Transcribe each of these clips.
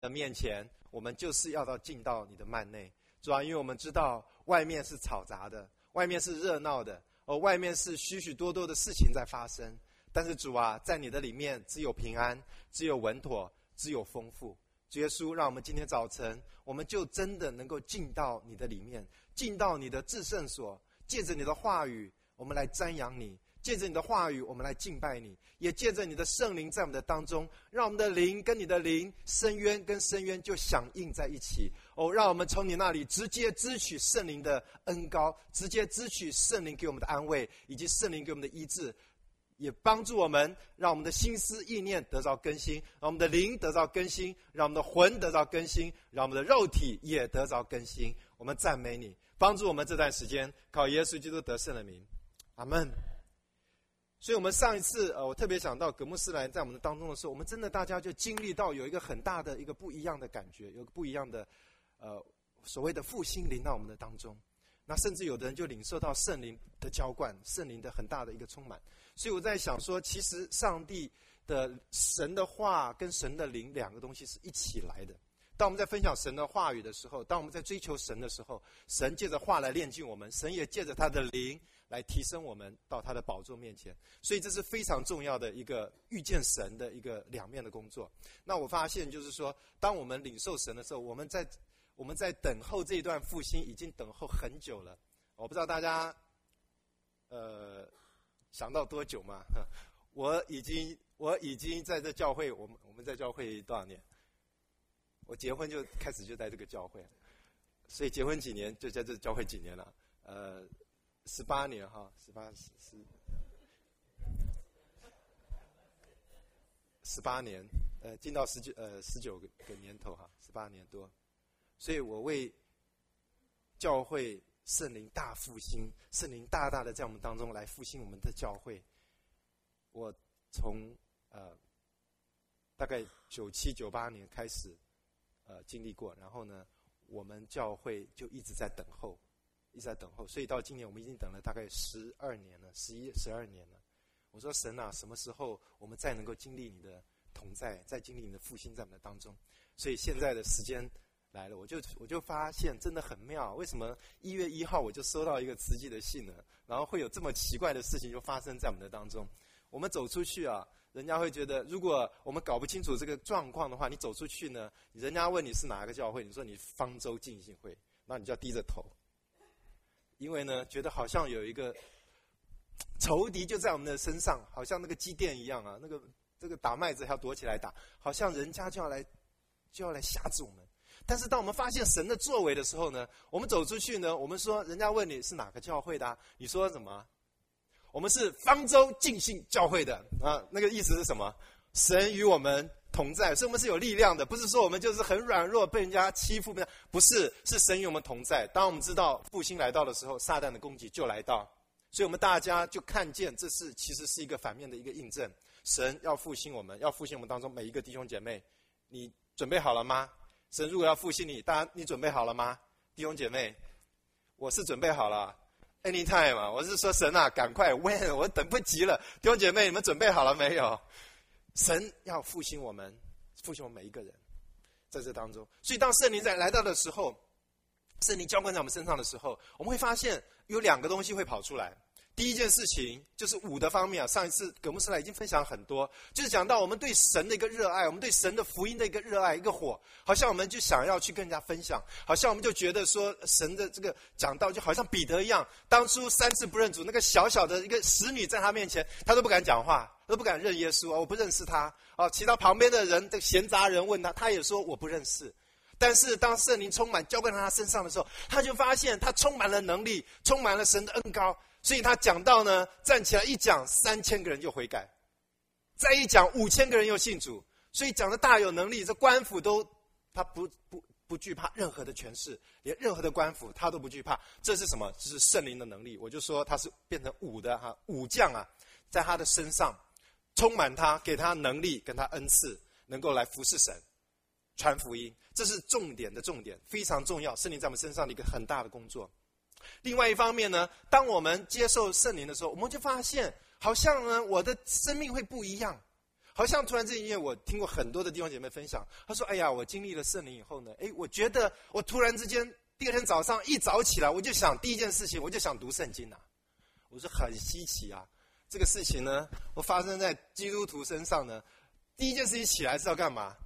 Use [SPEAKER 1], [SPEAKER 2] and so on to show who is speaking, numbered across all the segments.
[SPEAKER 1] 的面前，我们就是要进到你的幔内。主啊，因为我们知道外面是嘈杂的，外面是热闹的，外面是许许多多的事情在发生。但是主啊，在你的里面只有平安，只有稳妥，只有丰富。主耶稣，让我们今天早晨，我们就真的能够进到你的里面，进到你的至圣所，借着你的话语，我们来瞻仰你；借着你的话语，我们来敬拜你；也借着你的圣灵在我们的当中，让我们的灵跟你的灵，深渊跟深渊就响应在一起。让我们从你那里直接支取圣灵的恩膏，直接支取圣灵给我们的安慰，以及圣灵给我们的医治。也帮助我们，让我们的心思意念得到更新，让我们的灵得到更新，让我们的魂得到更新，让我们的肉体也得到更新。我们赞美你，帮助我们这段时间靠耶稣基督得胜的名，阿们。所以我们上一次我特别想到葛牧师来在我们的当中的时候，我们真的大家就经历到有一个很大的一个不一样的感觉，有个不一样的所谓的复兴临到我们的当中。那甚至有的人就领受到圣灵的浇灌，圣灵的很大的一个充满。所以我在想说，其实上帝的神的话跟神的灵两个东西是一起来的。当我们在分享神的话语的时候，当我们在追求神的时候，神借着话来炼净我们，神也借着他的灵来提升我们到他的宝座面前。所以这是非常重要的一个遇见神的一个两面的工作。那我发现就是说，当我们领受神的时候，我们在等候这一段复兴已经等候很久了。我不知道大家想到多久吗？我已经在这教会，我们在教会多少年？我结婚就开始就在这个教会，所以结婚几年就在这教会几年了，18年哈，18年，进到19个年头哈，18年多。所以我为教会圣灵大复兴，圣灵大大的在我们当中来复兴我们的教会。我从大概97、98年开始经历过，然后呢，我们教会就一直在等候，所以到今年我们已经等了大概12年了，11、12年了。我说神啊，什么时候我们再能够经历你的同在，再经历你的复兴在我们的当中？所以现在的时间来了，我就发现真的很妙，为什么1月1号我就收到一个慈济的信呢？然后会有这么奇怪的事情就发生在我们的当中。我们走出去啊，人家会觉得，如果我们搞不清楚这个状况的话，你走出去呢，人家问你是哪个教会，你说你方舟浸信会，那你就要低着头，因为呢，觉得好像有一个仇敌就在我们的身上，好像那个基甸一样啊，这个打麦子还要躲起来打，好像人家就要来辖制我们。但是当我们发现神的作为的时候呢，我们走出去呢，我们说人家问你是哪个教会的啊，你说什么？我们是方舟浸信教会的啊，那个意思是什么？神与我们同在，所以我们是有力量的，不是说我们就是很软弱被人家欺负，不是，是神与我们同在。当我们知道复兴来到的时候，撒旦的攻击就来到，所以我们大家就看见这是其实是一个反面的一个印证。神要复兴我们，要复兴我们当中每一个弟兄姐妹，你准备好了吗？神如果要复兴你，大家你准备好了吗？弟兄姐妹，我是准备好了。Anytime 啊，我是说神啊，赶快 when， 我等不及了。弟兄姐妹，你们准备好了没有？神要复兴我们每一个人，在这当中。所以当圣灵在来到的时候，圣灵浇灌在我们身上的时候，我们会发现有2个东西会跑出来。第一件事情就是武的方面啊，上一次葛牧师来已经分享很多，就是讲到我们对神的一个热爱，我们对神的福音的一个热爱，一个火，好像我们就想要去跟人家分享，好像我们就觉得说神的这个讲道就好像彼得一样，当初3次不认主，那个小小的一个使女在他面前，他都不敢讲话，都不敢认耶稣，我不认识他啊。其他旁边的人的闲杂人问他，他也说我不认识。但是当圣灵充满浇灌在他身上的时候，他就发现他充满了能力，充满了神的恩膏。所以他讲到呢，站起来一讲，3000个人就悔改，再一讲5000个人又信主，所以讲的大有能力。这官府都他不惧怕任何的权势，连任何的官府他都不惧怕。这是什么？这是圣灵的能力。我就说他是变成武将啊，在他的身上充满他，给他能力，跟他恩赐，能够来服侍神，传福音。这是重点的重点，非常重要。圣灵在我们身上的一个很大的工作。另外一方面呢，当我们接受圣灵的时候，我们就发现好像呢我的生命会不一样，好好像突然之间，因为我听过很多的弟兄姐妹分享，他说：“哎呀，我经历了圣灵以后呢，我觉得我突然之间第二天早上一早起来，我就想第一件事情，我就想读圣经啊。”我说很稀奇啊，这个事情呢，我发生在基督徒身上呢，第一件事情起来是要干嘛？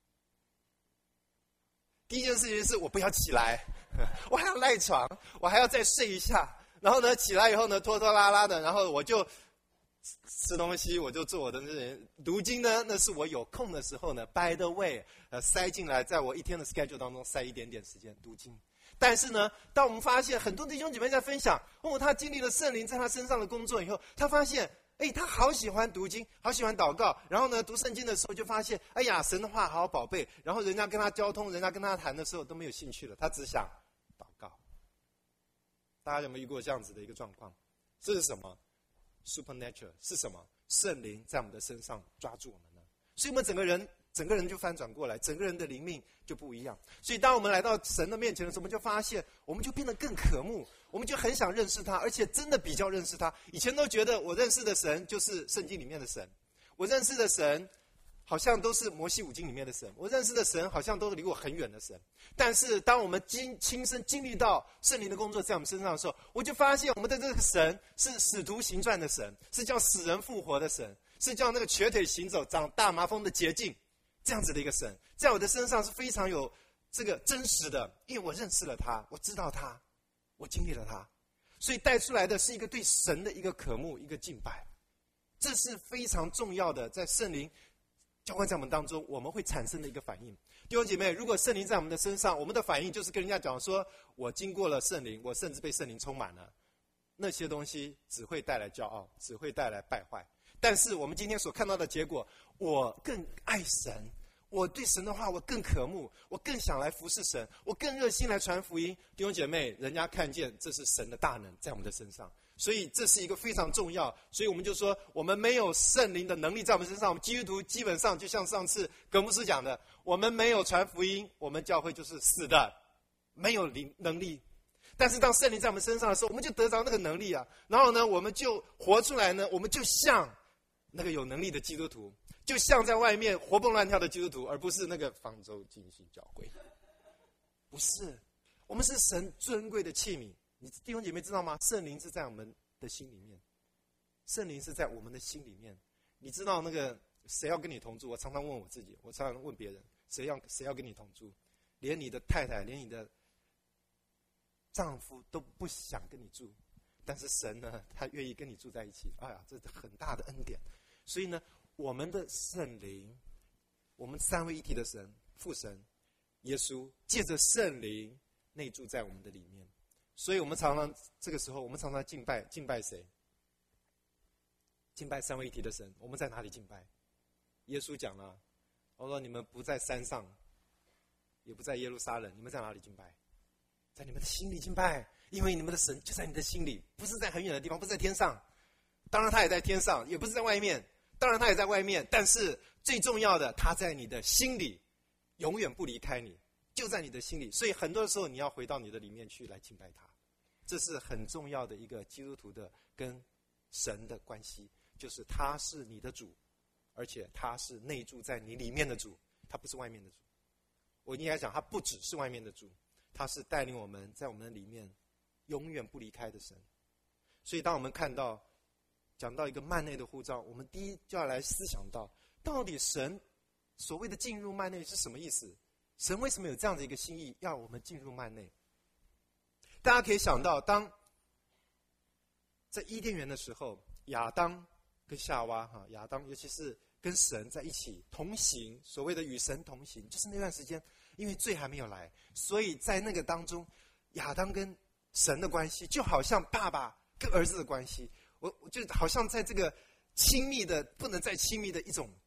[SPEAKER 1] 第一件事情是我不要起来，我还要赖床，我还要再睡一下，然后呢起来以后呢拖拖拉拉的，然后我就吃东西，我就做我的读经呢，那是我有空的时候呢 by the way 塞进来，在我一天的 schedule 当中塞一点点时间读经。但是呢，当我们发现很多弟兄姐妹在分享他经历了圣灵在他身上的工作以后，他发现他好喜欢读经，好喜欢祷告，然后呢读圣经的时候就发现哎呀神的话好宝贝，然后人家跟他交通，人家跟他谈的时候都没有兴趣了，他只想祷告。大家有没有遇过这样子的一个状况？这是什么？ supernatural 是什么？圣灵在我们的身上抓住我们呢，所以我们整个人就翻转过来，整个人的灵命就不一样。所以当我们来到神的面前的时候，我们就发现我们就变得更渴慕，我们就很想认识他，而且真的比较认识他。以前都觉得我认识的神就是圣经里面的神，我认识的神好像都是摩西五经里面的神，我认识的神好像都是离我很远的神。但是当我们亲身经历到圣灵的工作在我们身上的时候，我就发现我们的这个神是使徒行传的神，是叫死人复活的神，是叫那个瘸腿行走长大麻风的捷径，这样子的一个神，在我的身上是非常有这个真实的，因为我认识了他，我知道他，我经历了他，所以带出来的是一个对神的一个渴慕，一个敬拜。这是非常重要的，在圣灵浇灌在我们当中我们会产生的一个反应。弟兄姐妹，如果圣灵在我们的身上，我们的反应就是跟人家讲说，我经过了圣灵，我甚至被圣灵充满了，那些东西只会带来骄傲，只会带来败坏。但是我们今天所看到的结果，我更爱神，我对神的话我更渴慕，我更想来服侍神，我更热心来传福音。弟兄姐妹，人家看见这是神的大能在我们的身上，所以这是一个非常重要。所以我们就说，我们没有圣灵的能力在我们身上，我们基督徒基本上就像上次葛牧师讲的，我们没有传福音，我们教会就是死的，没有能力。但是当圣灵在我们身上的时候，我们就得着那个能力啊，然后呢我们就活出来呢，我们就像那个有能力的基督徒，就像在外面活蹦乱跳的基督徒，而不是那个方舟进行教会。不是，我们是神尊贵的器皿。你弟兄姐妹知道吗？圣灵是在我们的心里面，圣灵是在我们的心里面。你知道那个谁要跟你同住？我常常问我自己，我常常问别人，谁要跟你同住？连你的太太，连你的丈夫都不想跟你住，但是神呢，他愿意跟你住在一起。哎呀，这是很大的恩典。所以呢，我们的圣灵，我们三位一体的神，父神、耶稣，借着圣灵内住在我们的里面。所以我们常常这个时候，我们常常敬拜谁？敬拜三位一体的神。我们在哪里敬拜？耶稣讲了，我说你们不在山上，也不在耶路撒冷，你们在哪里敬拜？在你们的心里敬拜，因为你们的神就在你的心里，不是在很远的地方，不是在天上。当然他也在天上，也不是在外面，当然他也在外面，但是最重要的，他在你的心里，永远不离开你，就在你的心里。所以很多时候你要回到你的里面去来敬拜他，这是很重要的一个基督徒的跟神的关系，就是他是你的主，而且他是内住在你里面的主，他不是外面的主。我应该讲，他不只是外面的主，他是带领我们在我们的里面永远不离开的神。所以当我们讲到一个幔内的呼召，我们第一就要来思想到底神所谓的进入幔内是什么意思？神为什么有这样的一个心意要我们进入幔内？大家可以想到，当在伊甸园的时候，亚当跟夏娃亚当尤其是跟神在一起同行，所谓的与神同行，就是那段时间因为罪还没有来，所以在那个当中，亚当跟神的关系就好像爸爸跟儿子的关系，我就好像在这个亲密的不能再亲密的一种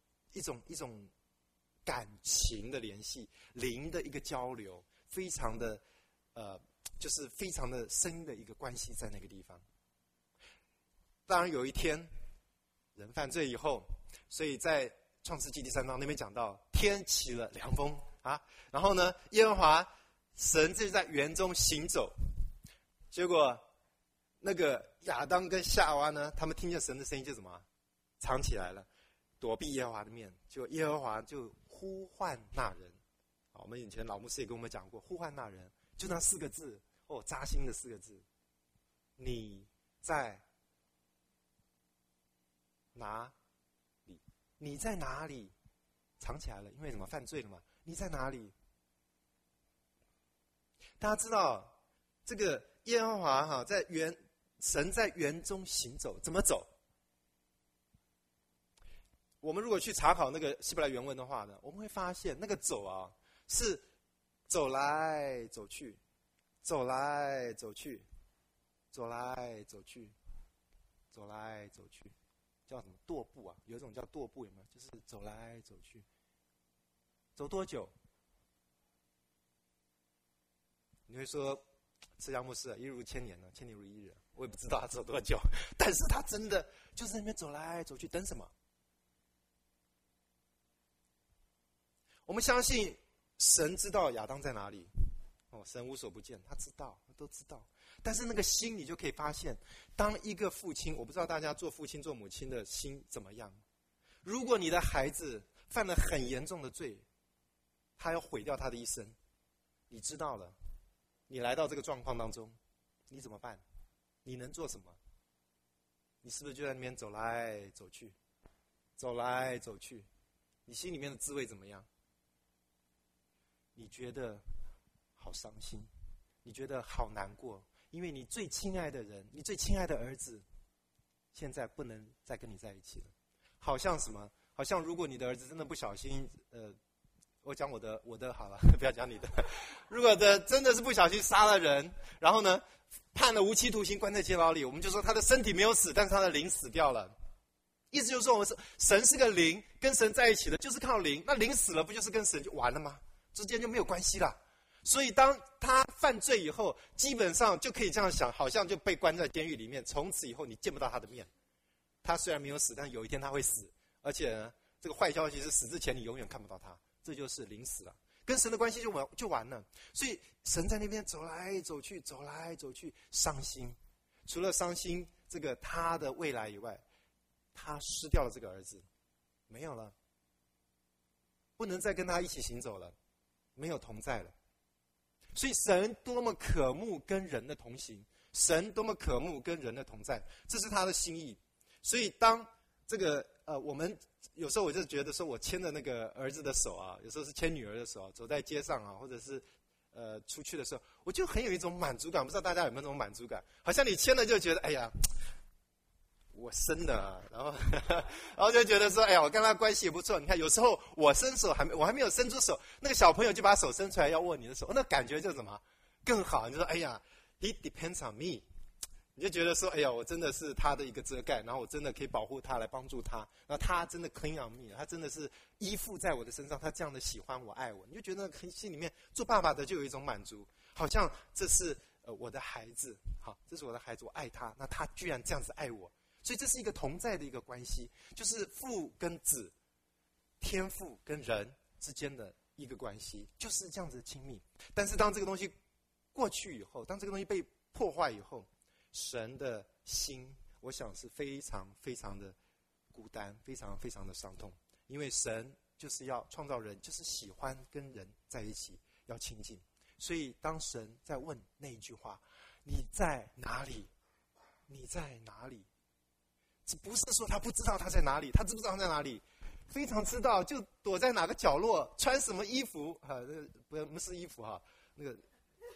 [SPEAKER 1] 感情的联系，灵的一个交流，非常的就是非常的深的一个关系在那个地方。当然有一天人犯罪以后，所以在创世纪第3章那边讲到天起了凉风然后呢耶和华神就在园中行走，结果那个亚当跟夏娃呢，他们听见神的声音就怎么藏起来了。 躲避耶和华的面，就耶和华就呼唤那人。我们以前老牧师也跟我们讲过，呼唤那人就那4个字，扎心的4个字，你在哪里？你在哪里？藏起来了，因为什么？犯罪了嘛？你在哪里？大家知道这个耶和华神在园中行走，怎么走？我们如果去查考那个希伯来原文的话呢，我们会发现那个走啊，是走来走去，走来走去，走来走去，走来走去，叫什么踱步啊？有一种叫踱步，有没有？就是走来走去，走多久？你会说，释迦牧师一日如千年了，千年如一日。我也不知道他走多久，但是他真的就是在那边走来走去，等什么？我们相信神知道亚当在哪里，神无所不见，他知道，都知道。但是那个心，你就可以发现，当一个父亲，我不知道大家做父亲做母亲的心怎么样。如果你的孩子犯了很严重的罪，他要毁掉他的一生，你知道了，你来到这个状况当中，你怎么办？你能做什么？你是不是就在那边走来走去，走来走去？你心里面的滋味怎么样？你觉得好伤心，你觉得好难过，因为你最亲爱的人，你最亲爱的儿子，现在不能再跟你在一起了。好像什么？好像如果你的儿子真的不小心，我讲我的好了，不要讲你的。如果真的是不小心杀了人，然后呢，判了无期徒刑，关在监牢里，我们就说他的身体没有死，但是他的灵死掉了。意思就是说，神是个灵，跟神在一起的就是靠灵，那灵死了，不就是跟神就完了吗？之间就没有关系了。所以当他犯罪以后，基本上就可以这样想，好像就被关在监狱里面，从此以后你见不到他的面。他虽然没有死，但有一天他会死，而且呢，这个坏消息是死之前你永远看不到他，这就是临死了，跟神的关系就完了。所以神在那边走来走去，走来走去，伤心。除了伤心这个他的未来以外，他失掉了这个儿子，没有了，不能再跟他一起行走了，没有同在了。所以神多么渴慕跟人的同行，神多么渴慕跟人的同在，这是他的心意。所以当这个我们有时候我就觉得说，我牵着那个儿子的手啊，有时候是牵女儿的手，走在街上啊，或者是出去的时候，我就很有一种满足感。不知道大家有没有这种满足感？好像你牵了就觉得，哎呀，我生的啊，然后就觉得说，哎呀，我跟他关系也不错。你看，有时候我伸手我还没有伸出手，那个小朋友就把手伸出来要握你的手，那感觉就怎么更好？你就说，哎呀 ，He depends on me。你就觉得说，哎呀，我真的是他的一个遮盖，然后我真的可以保护他，来帮助他，然后他真的 cling on me， 他真的是依附在我的身上，他这样的喜欢我、爱我，你就觉得心里面做爸爸的就有一种满足，好像这是我的孩子，好，这是我的孩子，我爱他，那他居然这样子爱我，所以这是一个同在的一个关系，就是父跟子、天父跟人之间的一个关系，就是这样子的亲密。但是当这个东西过去以后，当这个东西被破坏以后，神的心，我想是非常非常的孤单，非常非常的伤痛，因为神就是要创造人，就是喜欢跟人在一起，要亲近。所以当神在问那一句话，你在哪里？你在哪里？这不是说他不知道他在哪里，他知不知道他在哪里？非常知道，就躲在哪个角落，穿什么衣服啊？不是衣服哈，那个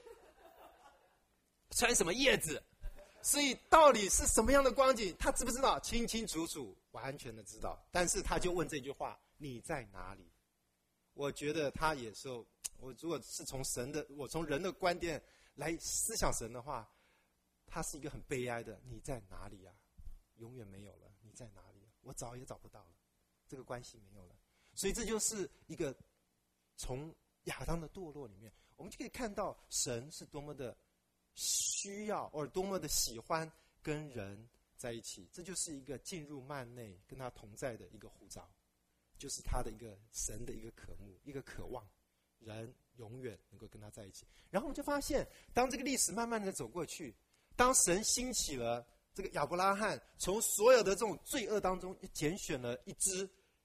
[SPEAKER 1] 穿什么叶子？所以到底是什么样的光景，他知不知道？清清楚楚，完全的知道。但是他就问这句话：你在哪里？我觉得他也说，我如果是我从人的观点来思想神的话，他是一个很悲哀的。你在哪里啊？永远没有了。你在哪里？我找也找不到了，这个关系没有了。所以这就是一个从亚当的堕落里面，我们就可以看到神是多么的需要，或者多么的喜欢跟人在一起。这就是一个进入幔内跟他同在的一个呼召，就是他的一个神的一个渴慕，一个渴望，人永远能够跟他在一起。然后我们就发现，当这个历史慢慢的走过去，当神兴起了这个亚伯拉罕，从所有的这种罪恶当中拣选了一支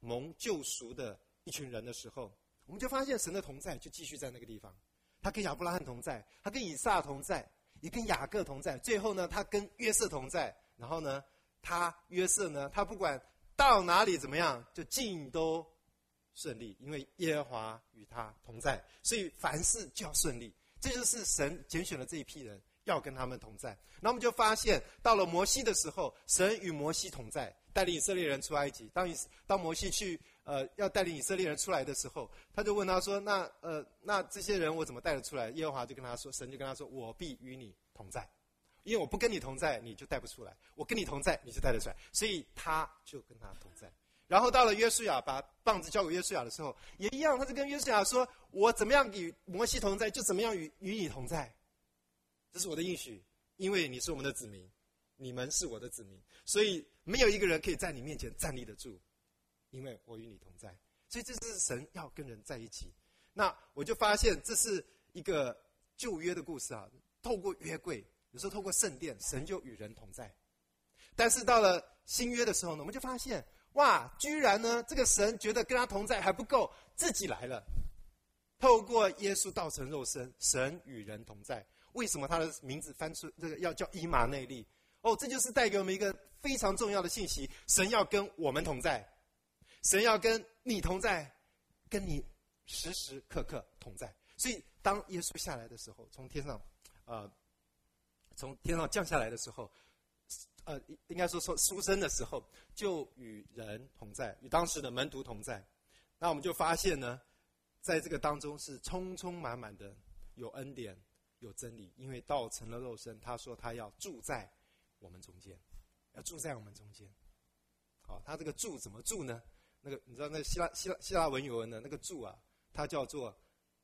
[SPEAKER 1] 蒙救赎的一群人的时候，我们就发现神的同在就继续在那个地方。他跟亚伯拉罕同在，他跟以撒同在，也跟雅各同在。最后呢，他跟约瑟同在。然后呢，约瑟呢，他不管到哪里怎么样，就尽都顺利，因为耶和华与他同在，所以凡事就要顺利。这就是神拣选了这一批人，要跟他们同在。那我们就发现，到了摩西的时候，神与摩西同在，带领以色列人出埃及。当摩西去要带领以色列人出来的时候，他就问他说：“那这些人我怎么带得出来？”耶和华就跟他说，神就跟他说：“我必与你同在，因为我不跟你同在，你就带不出来；我跟你同在，你就带得出来。”所以他就跟他同在。然后到了约书亚，把棒子交给约书亚的时候，也一样，他就跟约书亚说：“我怎么样与摩西同在，就怎么样与你同在。这是我的应许，因为你是我们的子民，你们是我的子民，所以没有一个人可以在你面前站立得住，因为我与你同在。”所以这是神要跟人在一起。那我就发现这是一个旧约的故事啊，透过约柜，有时候透过圣殿，神就与人同在。但是到了新约的时候呢，我们就发现，哇，居然呢，这个神觉得跟他同在还不够，自己来了，透过耶稣道成肉身，神与人同在。为什么他的名字翻出这个要叫以马内利？这就是带给我们一个非常重要的信息：神要跟我们同在，神要跟你同在，跟你时时刻刻同在。所以当耶稣下来的时候，从天上降下来的时候，应该说出生的时候，就与人同在，与当时的门徒同在。那我们就发现呢，在这个当中是充充满满的有恩典，有真理。因为道成了肉身，他说他要住在我们中间，要住在我们中间。好，他这个住怎么住呢？那个你知道那希腊文有呢，那个住啊，它叫做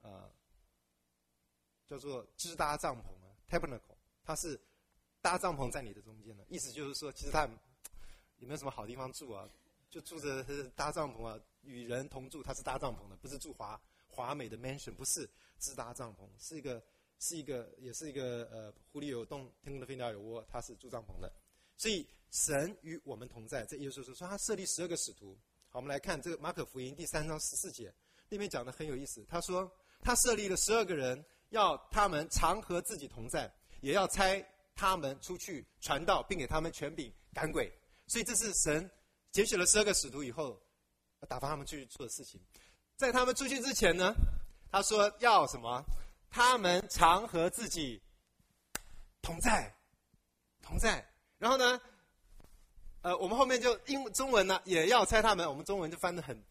[SPEAKER 1] 支搭帐篷啊 ，tabernacle， 它是搭帐篷在你的中间的。意思就是说，其实他也没有什么好地方住啊，就住着搭帐篷啊，与人同住，他是搭帐篷的，不是住华美的 mansion， 不是支搭帐篷，也是一个狐狸有洞，天空的飞鸟有窝，他是住帐篷的。所以神与我们同在，这耶稣说他设立12个使徒。好，我们来看这个马可福音第3章14节，那边讲的很有意思。他说他设立了12个人，要他们常和自己同在，也要差他们出去传道，并给他们权柄赶鬼。所以这是神拣选了12个使徒以后，打发他们去做的事情。在他们出去之前呢，他说要什么？他们常和自己同在。然后呢，我们后面就中文呢也要猜他们，我们中文就翻得很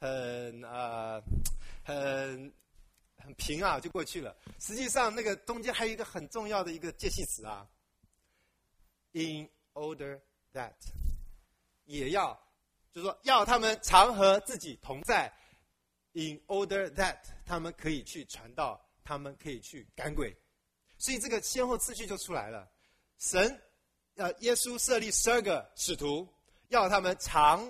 [SPEAKER 1] 平啊，就过去了。实际上那个中间还有一个很重要的一个介系词啊 ，in order that， 也要，就是说要他们常和自己同在 ，in order that 他们可以去传道，他们可以去赶鬼。所以这个先后次序就出来了。耶稣设立12个使徒，要他们常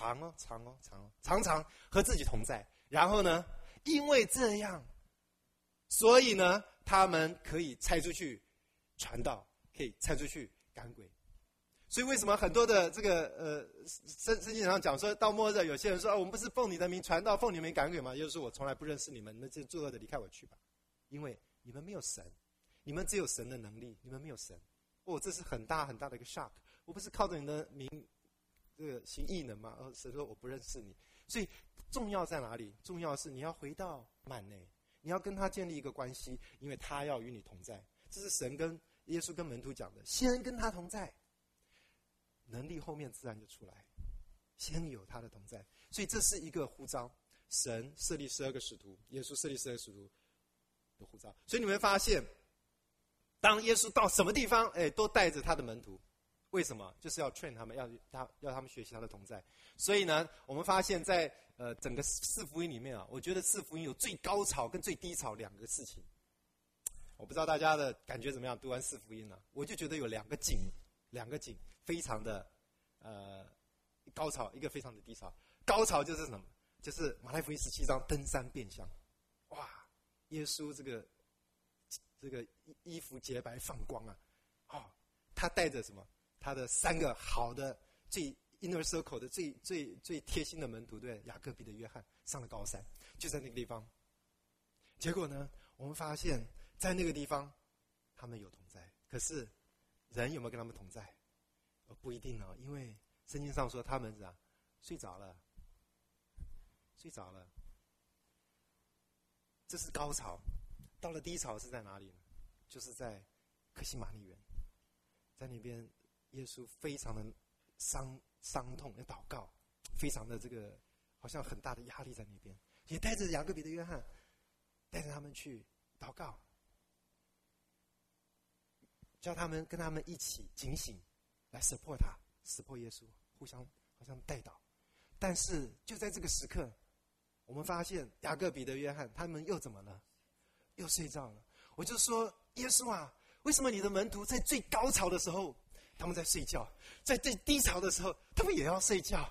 [SPEAKER 1] 和自己同在。然后呢，因为这样，所以呢，他们可以差出去传道，可以差出去赶鬼。所以为什么很多的这个圣经上讲说到末日，有些人说我们不是奉你的名传道，奉你的名赶鬼吗？耶稣说我从来不认识你们，你们这作恶的离开我去吧，因为你们没有神，你们只有神的能力，你们没有神。这是很大很大的一个 shock。我不是靠着你的名这个行异能吗？神说我不认识你。所以重要在哪里？重要是你要回到幔内，你要跟他建立一个关系，因为他要与你同在。这是神跟耶稣跟门徒讲的，先跟他同在，能力后面自然就出来，先有他的同在。所以这是一个呼召，神设立12个使徒，耶稣设立12个使徒的呼召。所以你会发现，当耶稣到什么地方，都带着他的门徒。为什么？就是要 train 他们，要他们学习他的同在。所以呢，我们发现在整个4福音里面啊，我觉得4福音有最高潮跟最低潮2个事情。我不知道大家的感觉怎么样？读完4福音呢，我就觉得有两个景非常的高潮，一个非常的低潮。高潮就是什么？就是马太福音17章登山变相，哇！耶稣这个衣服洁白放光啊，他带着什么？他的3个好的最 inner circle 的最贴心的门徒，对，雅各、彼得、约翰上了高山，就在那个地方。结果呢，我们发现在那个地方他们有同在，可是人有没有跟他们同在？不一定哦，因为圣经上说他们睡着了。这是高潮。到了低潮是在哪里呢？就是在客西马尼园，在那边耶稣非常的伤痛，要祷告，非常的这个好像很大的压力在那边，也带着雅各、彼得、约翰，带着他们去祷告，叫他们跟他们一起警醒，来 support 耶稣，互相好像带祷。但是就在这个时刻，我们发现雅各、彼得、约翰他们又怎么了？又睡觉了。我就说，耶稣啊，为什么你的门徒在最高潮的时候他们在睡觉，在最低潮的时候他们也要睡觉？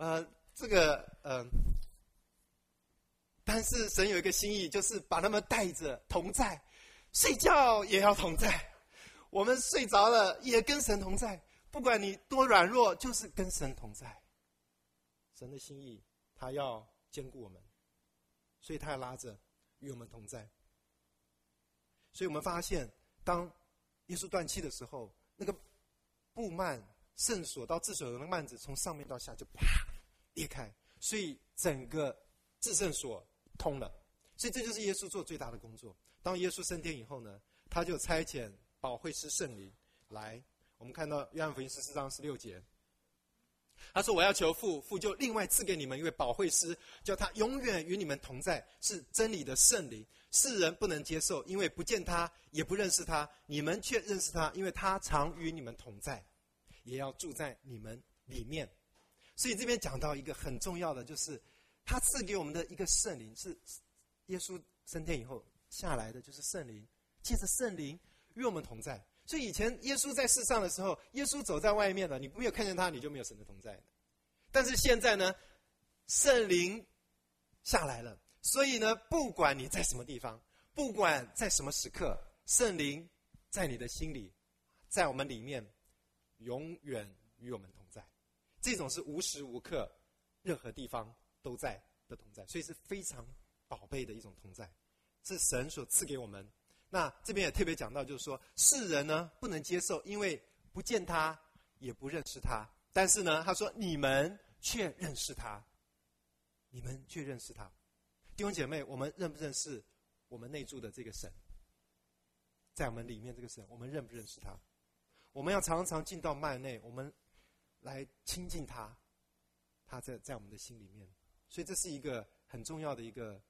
[SPEAKER 1] 但是神有一个心意，就是把他们带着同在，睡觉也要同在。我们睡着了也跟神同在，不管你多软弱，就是跟神同在。神的心意，他要兼顾我们，所以他要拉着与我们同在。所以我们发现，当耶稣断气的时候，那个布幔圣所到至圣所的幔子从上面到下就啪裂开，所以整个至圣所通了。所以这就是耶稣做最大的工作。当耶稣升天以后呢，他就差遣保惠师圣灵来。我们看到约翰福音14章16节，他说：“我要求父，父就另外赐给你们一位保惠师，叫他永远与你们同在，是真理的圣灵。世人不能接受，因为不见他，也不认识他。你们却认识他，因为他常与你们同在，也要住在你们里面。”所以这边讲到一个很重要的，就是他赐给我们的一个圣灵，是耶稣升天以后下来的，就是圣灵，借着圣灵与我们同在。所以以前耶稣在世上的时候，耶稣走在外面的，你没有看见他，你就没有神的同在。但是现在呢，圣灵下来了，所以呢，不管你在什么地方，不管在什么时刻，圣灵在你的心里，在我们里面，永远与我们同在。这种是无时无刻、任何地方都在的同在，所以是非常宝贝的一种同在，是神所赐给我们。那这边也特别讲到，就是说世人呢不能接受，因为不见他，也不认识他。但是呢，他说你们却认识他，你们却认识他。弟兄姐妹，我们认不认识我们内住的这个神？在我们里面这个神，我们认不认识他？我们要常常进到幔内，我们来亲近他，他在我们的心里面。所以这是一个很重要的一个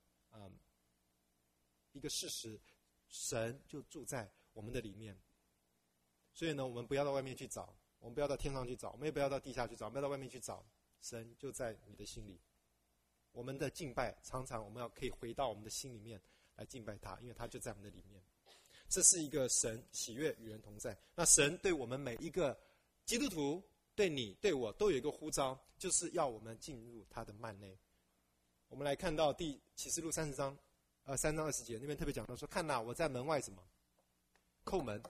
[SPEAKER 1] 事实。神就住在我们的里面，所以呢，我们不要到外面去找，我们不要到天上去找，我们也不要到地下去找，我们要到外面去找，神就在你的心里。我们的敬拜常常我们可以回到我们的心里面来敬拜他，因为他就在我们的里面。这是一个神喜悦与人同在。那神对我们每一个基督徒，对你对我都有一个呼召，就是要我们进入他的幔内。我们来看到启示录3章20节，那边特别讲到说，看哪，我在门外什么叩门，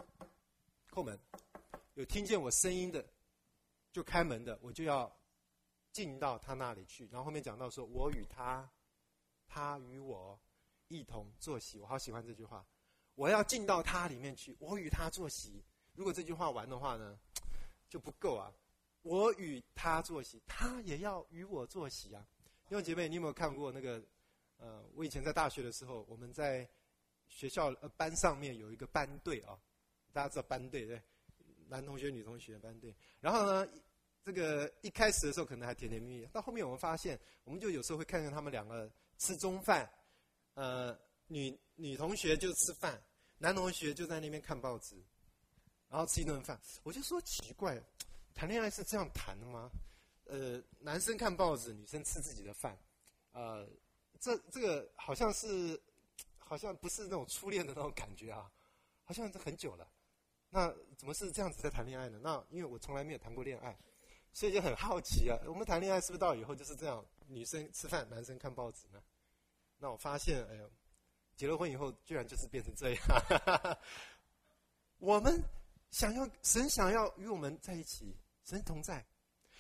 [SPEAKER 1] 有听见我声音的就开门的，我就要进到他那里去。然后后面讲到说，我与他，他与我一同坐席。我好喜欢这句话，我要进到他里面去，我与他坐席。如果这句话完的话呢，就不够啊。我与他坐席，他也要与我坐席啊。弟兄姐妹，你有没有看过那个我以前在大学的时候，我们在学校班上面有一个班队啊，大家知道班队对，男同学女同学班队。然后呢，这个一开始的时候可能还甜甜蜜蜜，到后面我们发现，我们就有时候会看见他们两个吃中饭，女同学就吃饭，男同学就在那边看报纸，然后吃一顿饭。我就说奇怪，谈恋爱是这样谈的吗？男生看报纸，女生吃自己的饭，这个好像不是那种初恋的那种感觉啊，好像是很久了。那怎么是这样子在谈恋爱呢？那因为我从来没有谈过恋爱，所以就很好奇啊，我们谈恋爱是不是到以后就是这样，女生吃饭，男生看报纸呢？那我发现，结了婚以后居然就是变成这样。我们神想要与我们在一起，神同在，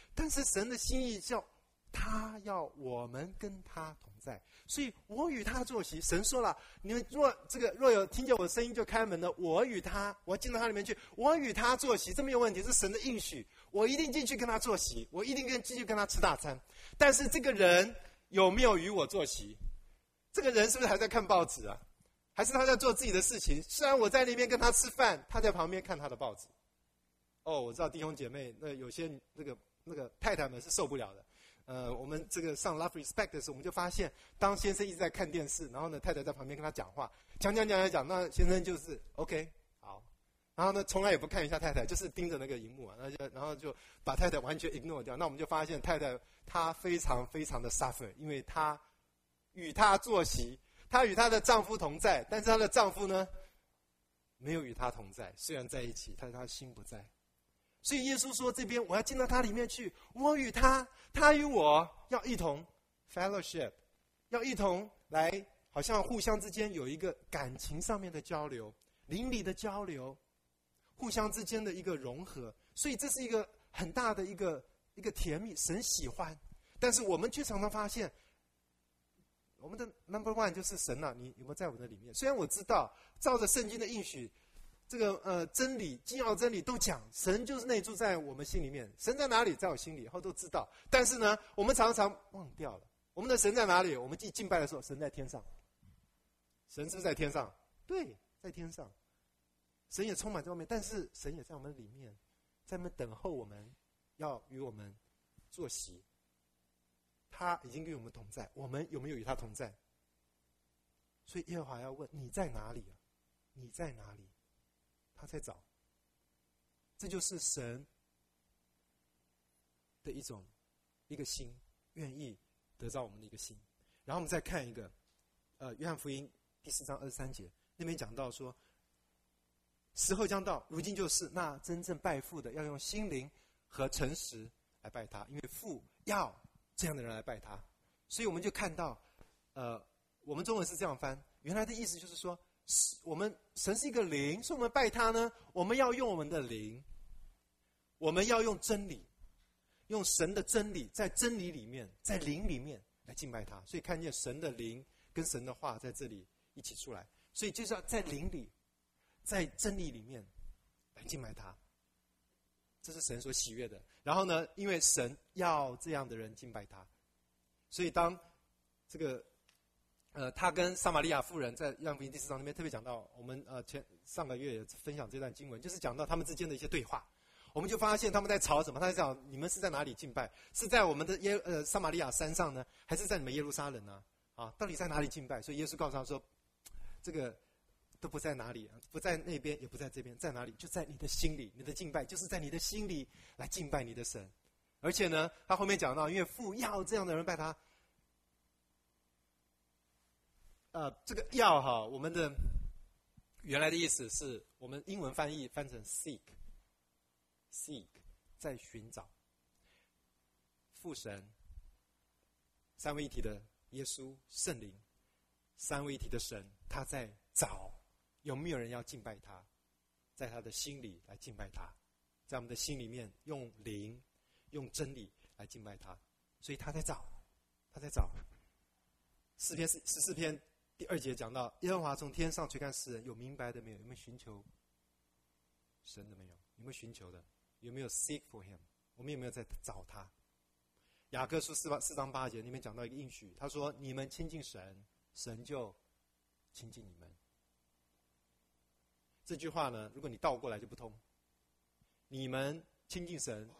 [SPEAKER 1] 但是神的心意叫他要我们跟他同在，所以我与他坐席。神说了，你们若有听见我的声音就开门的，我要进到他里面去，我与他坐席，这没有问题，是神的应许，我一定进去跟他坐席，我一定继续跟他吃大餐。但是这个人有没有与我坐席？这个人是不是还在看报纸啊？还是他在做自己的事情？虽然我在那边跟他吃饭，他在旁边看他的报纸。我知道弟兄姐妹，那有些那个太太们是受不了的。我们这个上 Love Respect 的时候，我们就发现，当先生一直在看电视，然后呢，太太在旁边跟他讲话，讲，那先生就是 OK 好，然后呢，从来也不看一下太太，就是盯着那个荧幕啊，然后就把太太完全 ignore 掉。那我们就发现太太她非常非常的 suffer， 因为她与她坐席，她与她的丈夫同在，但是她的丈夫呢，没有与她同在，虽然在一起，但是她心不在。所以耶稣说，这边我要进到他里面去，我与他，他与我要一同 fellowship， 要一同来，好像互相之间有一个感情上面的交流，邻里的交流，互相之间的一个融合。所以这是一个很大的一个甜蜜，神喜欢。但是我们却常常发现，我们的 number one 就是神啊，你有没有在我的里面？虽然我知道照着圣经的应许，这个真理，基要真理都讲，神就是内住在我们心里面。神在哪里，在我心里，以后都知道。但是呢，我们常常忘掉了，我们的神在哪里？我们敬拜的时候，神在天上。神是不是在天上？对，在天上。神也充满在外面，但是神也在我们里面，在我们等候我们，要与我们坐席。他已经与我们同在，我们有没有与他同在？所以耶和华要问，你在哪里啊？你在哪里？他在找，这就是神的一个心，愿意得到我们的一个心。然后我们再看一个，约翰福音第4章23节，那边讲到说，时候将到，如今就是那真正拜父的，要用心灵和诚实来拜他，因为父要这样的人来拜他。所以我们就看到，我们中文是这样翻，原来的意思就是说，神是一个灵，所以我们拜他呢，我们要用我们的灵，我们要用真理，用神的真理，在真理里面，在灵里面来敬拜他。所以看见神的灵跟神的话在这里一起出来，所以就是要在灵里，在真理里面来敬拜他，这是神所喜悦的。然后呢，因为神要这样的人敬拜他，所以当这个他跟撒玛利亚妇人在约翰福音第4章那边特别讲到，我们上个月也分享这段经文，就是讲到他们之间的一些对话。我们就发现他们在吵什么？他在讲你们是在哪里敬拜？是在我们的撒玛利亚山上呢，还是在你们耶路撒冷呢？到底在哪里敬拜？所以耶稣告诉他说，这个都不在哪里，不在那边，也不在这边，在哪里？就在你的心里，你的敬拜就是在你的心里来敬拜你的神。而且呢，他后面讲到，因为父要这样的人拜他。这个要哈，我们的原来的意思是我们英文翻成 seek， 在寻找。父神，三位一体的耶稣圣灵，三位一体的神，他在找有没有人要敬拜他，在他的心里来敬拜他，在我们的心里面用灵用真理来敬拜他。所以他在找。诗篇14篇第2节讲到，耶和华从天上垂看世人，有明白的没有？有没有寻求神的没有？有没有寻求的？有没有 seek for him？ 我们有没有在找他？雅各书4章8节里面讲到一个应许，他说：你们亲近神，神就亲近你们。这句话呢，如果你倒过来就不通。你们亲近神，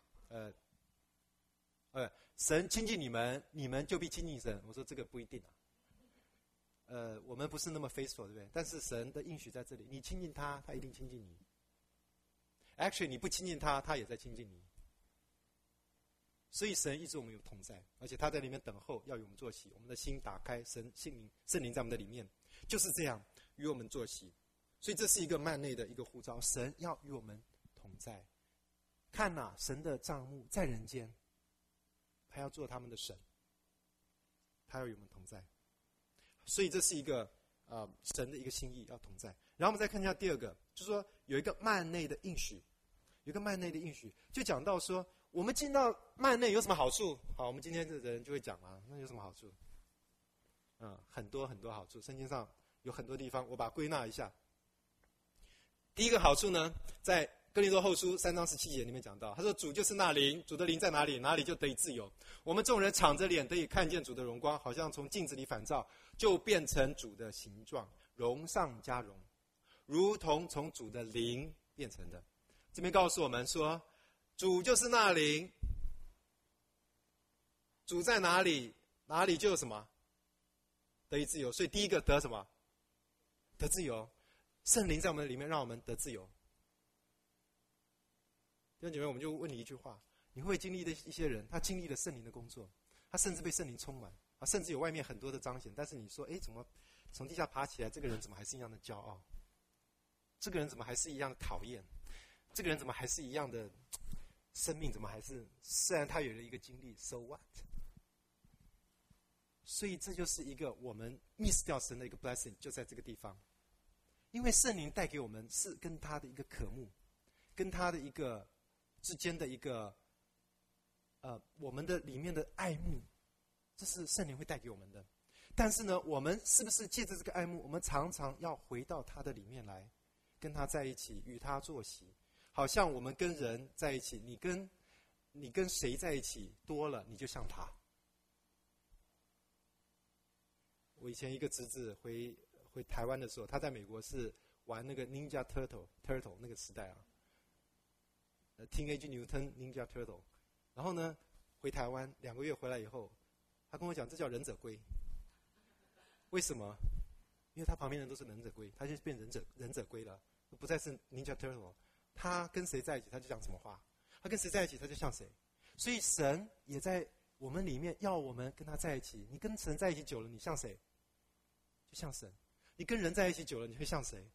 [SPEAKER 1] 神亲近你们，你们就必亲近神。我说这个不一定啊。我们不是那么 faithful， 对不对？但是神的应许在这里，你亲近他，他一定亲近你。Actually， 你不亲近他，他也在亲近你。所以神一直我们有同在，而且他在里面等候，要与我们坐席。我们的心打开，圣灵在我们的里面，就是这样与我们坐席。所以这是一个幔内的一个呼召，神要与我们同在。看哪，神的帐幕在人间，他要做他们的神，他要与我们同在。所以这是一个神的一个心意，要同在。然后我们再看一下第二个，就是说有一个幔内的应许，就讲到说， 我们进到幔内有什么好处？好，我们今天的人就会讲啊，那有什么好处？很多很多好处，圣经上有很多地方，我把它归纳一下。第一个好处呢，在哥林多后书3章17节里面讲到，他说主就是那灵，主的灵在哪里，哪里就得以自由。我们众人敞着脸得以看见主的荣光，好像从镜子里反照，就变成主的形状，荣上加荣，如同从主的灵变成的。这边告诉我们说，主就是那灵，主在哪里，哪里就有什么得以自由。所以第一个得什么？得自由。圣灵在我们里面，让我们得自由。弟兄姐妹，我们就问你一句话：你会不会经历的一些人，他经历了圣灵的工作，他甚至被圣灵充满，甚至有外面很多的彰显，但是你说，怎么从地下爬起来，这个人怎么还是一样的骄傲？这个人怎么还是一样的讨厌？这个人怎么还是一样的生命？怎么还是虽然他有了一个经历 ，so what？ 所以这就是一个我们 miss 掉神的一个 blessing， 就在这个地方。因为圣灵带给我们是跟他的一个渴慕，跟他的一个之间的一个我们的里面的爱慕，这是圣灵会带给我们的。但是呢，我们是不是借着这个爱慕，我们常常要回到他的里面来，跟他在一起，与他作息，好像我们跟人在一起，你跟谁在一起多了，你就像他。我以前一个侄子回台湾的时候，他在美国是玩那个 Ninja Turtle 那个时代啊，Teenage Mutant Ninja Turtle。然后呢，回台湾2个月回来以后，他跟我讲，这叫忍者龟。为什么？因为他旁边人都是忍者龟，他就变忍者龟了，不再是 Ninja Turtle。他跟谁在一起，他就讲什么话；他跟谁在一起，他就像谁。所以神也在我们里面要我们跟他在一起。你跟神在一起久了，你像谁？就像神。你跟人在一起久了，你会像谁？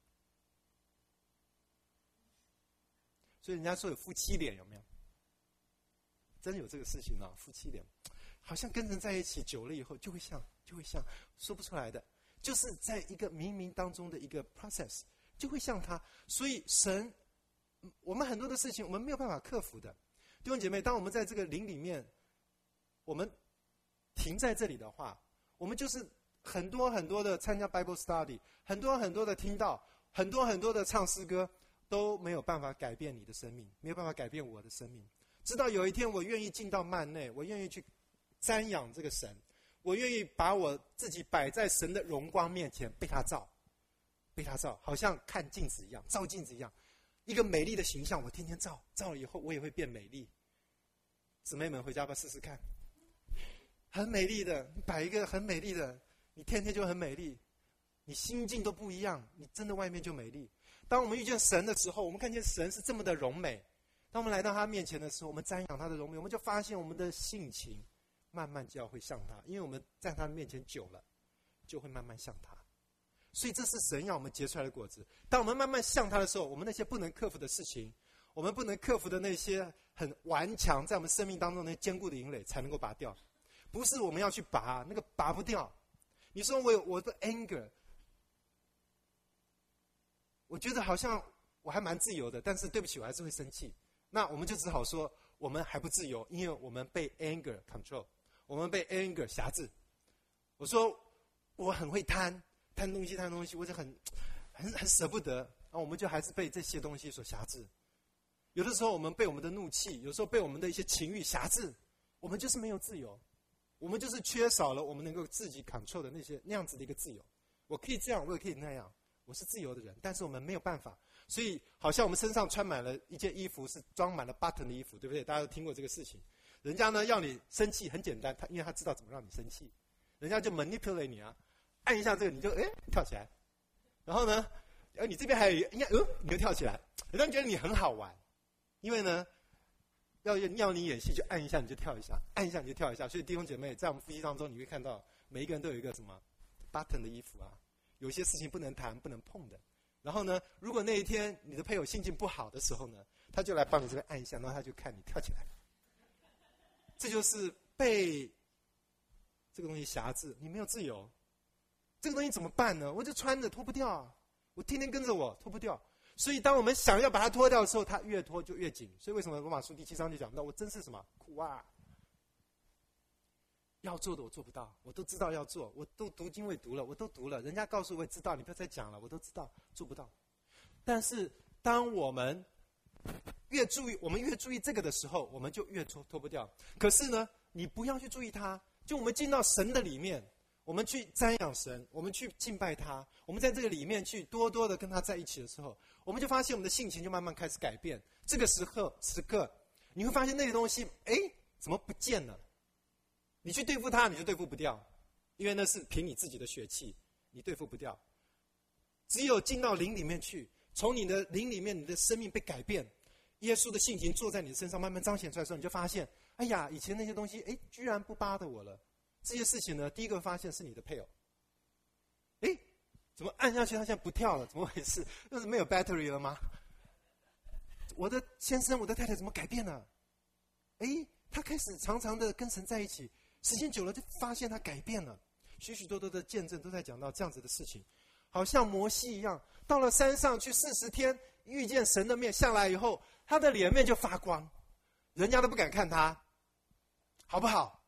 [SPEAKER 1] 所以人家说有夫妻脸，有没有？真有这个事情啊，夫妻脸，好像跟人在一起久了以后，就会像，说不出来的，就是在一个冥冥当中的一个 process， 就会像他。所以神，我们很多的事情我们没有办法克服的。弟兄姐妹，当我们在这个灵里面，我们停在这里的话，我们就是很多很多的参加 Bible Study， 很多很多的听到，很多很多的唱诗歌，都没有办法改变你的生命，没有办法改变我的生命。直到有一天我愿意进到幔内，我愿意去瞻仰这个神，我愿意把我自己摆在神的荣光面前，被他照，好像看镜子一样，照镜子一样，一个美丽的形象，我天天照了以后，我也会变美丽。姊妹们回家吧，试试看，很美丽的，你摆一个很美丽的，你天天就很美丽，你心境都不一样，你真的外面就美丽。当我们遇见神的时候，我们看见神是这么的荣美，当我们来到他面前的时候，我们瞻仰他的荣美，我们就发现我们的性情慢慢就要会像他，因为我们在他面前久了，就会慢慢像他。所以这是神要我们结出来的果子。当我们慢慢像他的时候，我们那些不能克服的事情，我们不能克服的那些很顽强在我们生命当中那些坚固的营垒才能够拔掉。不是我们要去拔，那个拔不掉。你说我的 anger， 我觉得好像我还蛮自由的，但是对不起，我还是会生气。那我们就只好说，我们还不自由，因为我们被 anger control， 我们被 anger 辖制。我说我很会贪东西，我就很舍不得，然后我们就还是被这些东西所辖制。有的时候我们被我们的怒气，有时候被我们的一些情欲辖制，我们就是没有自由，我们就是缺少了我们能够自己 control 的那样子的一个自由。我可以这样，我也可以那样，我是自由的人，但是我们没有办法。所以好像我们身上穿满了一件衣服，是装满了 button 的衣服，对不对？大家都听过这个事情。人家呢要你生气很简单，因为他知道怎么让你生气，人家就 manipulate 你啊，按一下这个你就跳起来，然后呢，你这边还有一个你就跳起来，人家觉得你很好玩，因为呢要你演戏就按一下你就跳一下，按一下你就跳一下。所以弟兄姐妹，在我们夫妻当中，你会看到每一个人都有一个什么 button 的衣服啊，有些事情不能谈不能碰的。然后呢，如果那一天你的配偶心情不好的时候呢，他就来帮你这边按一下，然后他就看你跳起来。这就是被这个东西辖制，你没有自由。这个东西怎么办呢？我就穿着脱不掉啊，我天天跟着我脱不掉。 所以当我们想要把它脱掉的时候，它越脱就越紧。所以为什么罗马书第7章就讲到，我真是什么苦啊！要做的我做不到，我都知道要做，我都读经我也读了，我都读了，人家告诉我也知道，你不要再讲了，我都知道，做不到。但是当我们越注意这个的时候，我们就越脱不掉。可是呢，你不要去注意它，就我们进到神的里面，我们去瞻仰神，我们去敬拜他，我们在这个里面去多多的跟他在一起的时候，我们就发现我们的性情就慢慢开始改变。这个时刻，你会发现那些东西，怎么不见了？你去对付他，你就对付不掉，因为那是凭你自己的血气，你对付不掉。只有进到灵里面去，从你的灵里面，你的生命被改变，耶稣的性情坐在你的身上，慢慢彰显出来的时候，你就发现，哎呀，以前那些东西，居然不巴得我了。这些事情呢，第一个发现是你的配偶。怎么按下去他现在不跳了？怎么回事？那是没有 battery 了吗？我的先生，我的太太怎么改变了？他开始常常的跟神在一起，时间久了就发现他改变了。许许多多的见证都在讲到这样子的事情，好像摩西一样，到了山上去40天，遇见神的面，下来以后，他的脸面就发光，人家都不敢看他，好不好？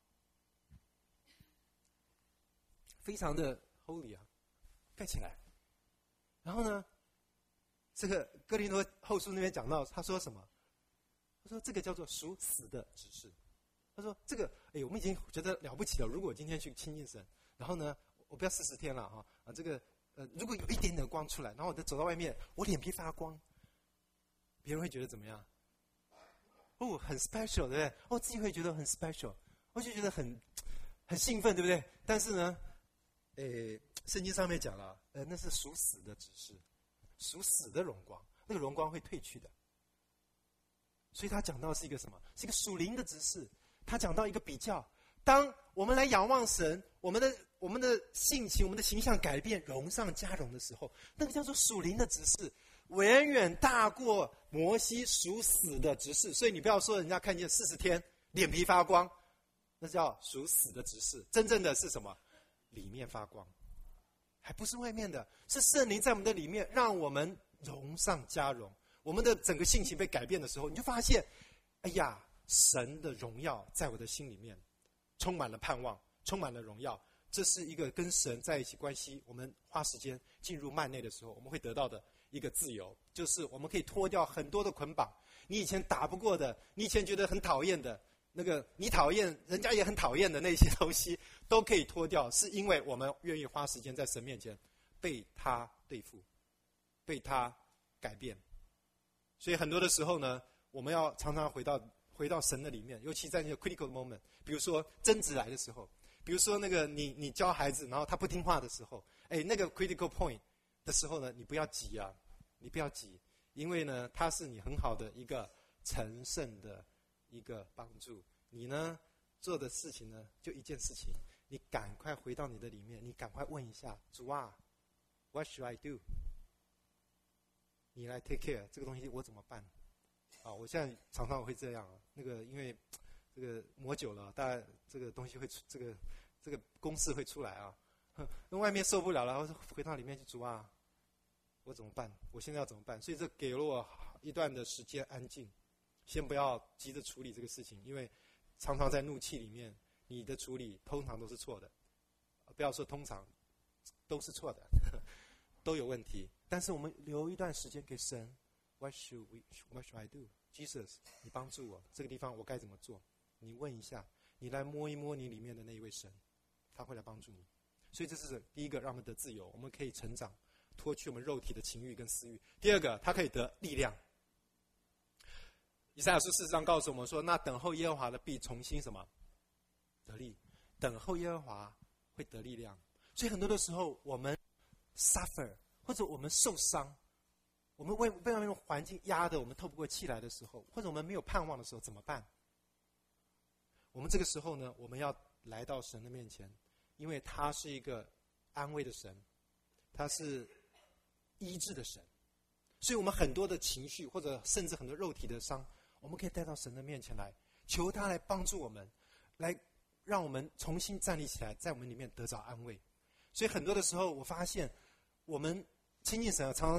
[SPEAKER 1] 非常的 holy 啊，盖起来。然后呢，这个哥林多后书那边讲到，他说什么？他说这个叫做属死的指示。他说这个，我们已经觉得了不起了。如果我今天去亲近神，然后呢，我不要40天了这个如果有一点点光出来，然后我再走到外面，我脸皮发光，别人会觉得怎么样？很 special， 对不对？自己会觉得很 special， 我就觉得很兴奋，对不对？但是呢，圣经上面讲了，那是属死的指示，属死的荣光，那个荣光会褪去的。所以他讲到是一个什么？是一个属灵的指示。他讲到一个比较，当我们来仰望神，我们的性情、我们的形象改变，荣上加荣的时候，那个叫做属灵的指示，远远大过摩西属死的指示。所以你不要说人家看见40天脸皮发光，那叫属死的指示。真正的是什么？里面发光，还不是外面的，是圣灵在我们的里面，让我们荣上加荣。我们的整个性情被改变的时候，你就发现，神的荣耀在我的心里面充满了盼望，充满了荣耀。这是一个跟神在一起关系，我们花时间进入幔内的时候，我们会得到的一个自由，就是我们可以脱掉很多的捆绑。你以前打不过的，你以前觉得很讨厌的，那个你讨厌人家也很讨厌的那些东西，都可以脱掉，是因为我们愿意花时间在神面前被他对付，被他改变。所以很多的时候呢，我们要常常回到神的里面，尤其在那个 critical moment， 比如说争执来的时候，比如说那个你教孩子，然后他不听话的时候，那个 critical point 的时候呢，你不要急啊，你不要急，因为呢，他是你很好的一个成圣的一个帮助。你呢做的事情呢，就一件事情，你赶快回到你的里面，你赶快问一下主啊 ，What should I do？ 你来 take care 这个东西我怎么办？我现在常常会这样那个因为这个磨久了，大概这个东西会这个公式会出来啊。那外面受不了了，我回到里面去主啊，我怎么办？我现在要怎么办？所以这给了我一段的时间安静，先不要急着处理这个事情，因为常常在怒气里面，你的处理通常都是错的，不要说通常，都是错的，都有问题。但是我们留一段时间给神。What should I do? Jesus， 你帮助我，这个地方我该怎么做？你问一下，你来摸一摸你里面的那一位神，他会来帮助你。所以这是第一个，让我们得自由，我们可以成长，脱去我们肉体的情欲跟私欲。第二个，他可以得力量。以赛亚书40章告诉我们说，那等候耶和华的必重新什么？得力。等候耶和华会得力量。所以很多的时候，我们 suffer 或者我们受伤。我们被外面的环境压得我们透不过气来的时候，或者我们没有盼望的时候，怎么办？我们这个时候呢，我们要来到神的面前，因为他是一个安慰的神，他是医治的神，所以我们很多的情绪或者甚至很多肉体的伤，我们可以带到神的面前来，求他来帮助我们，来让我们重新站立起来，在我们里面得着安慰。所以很多的时候，我发现我们亲近神常常是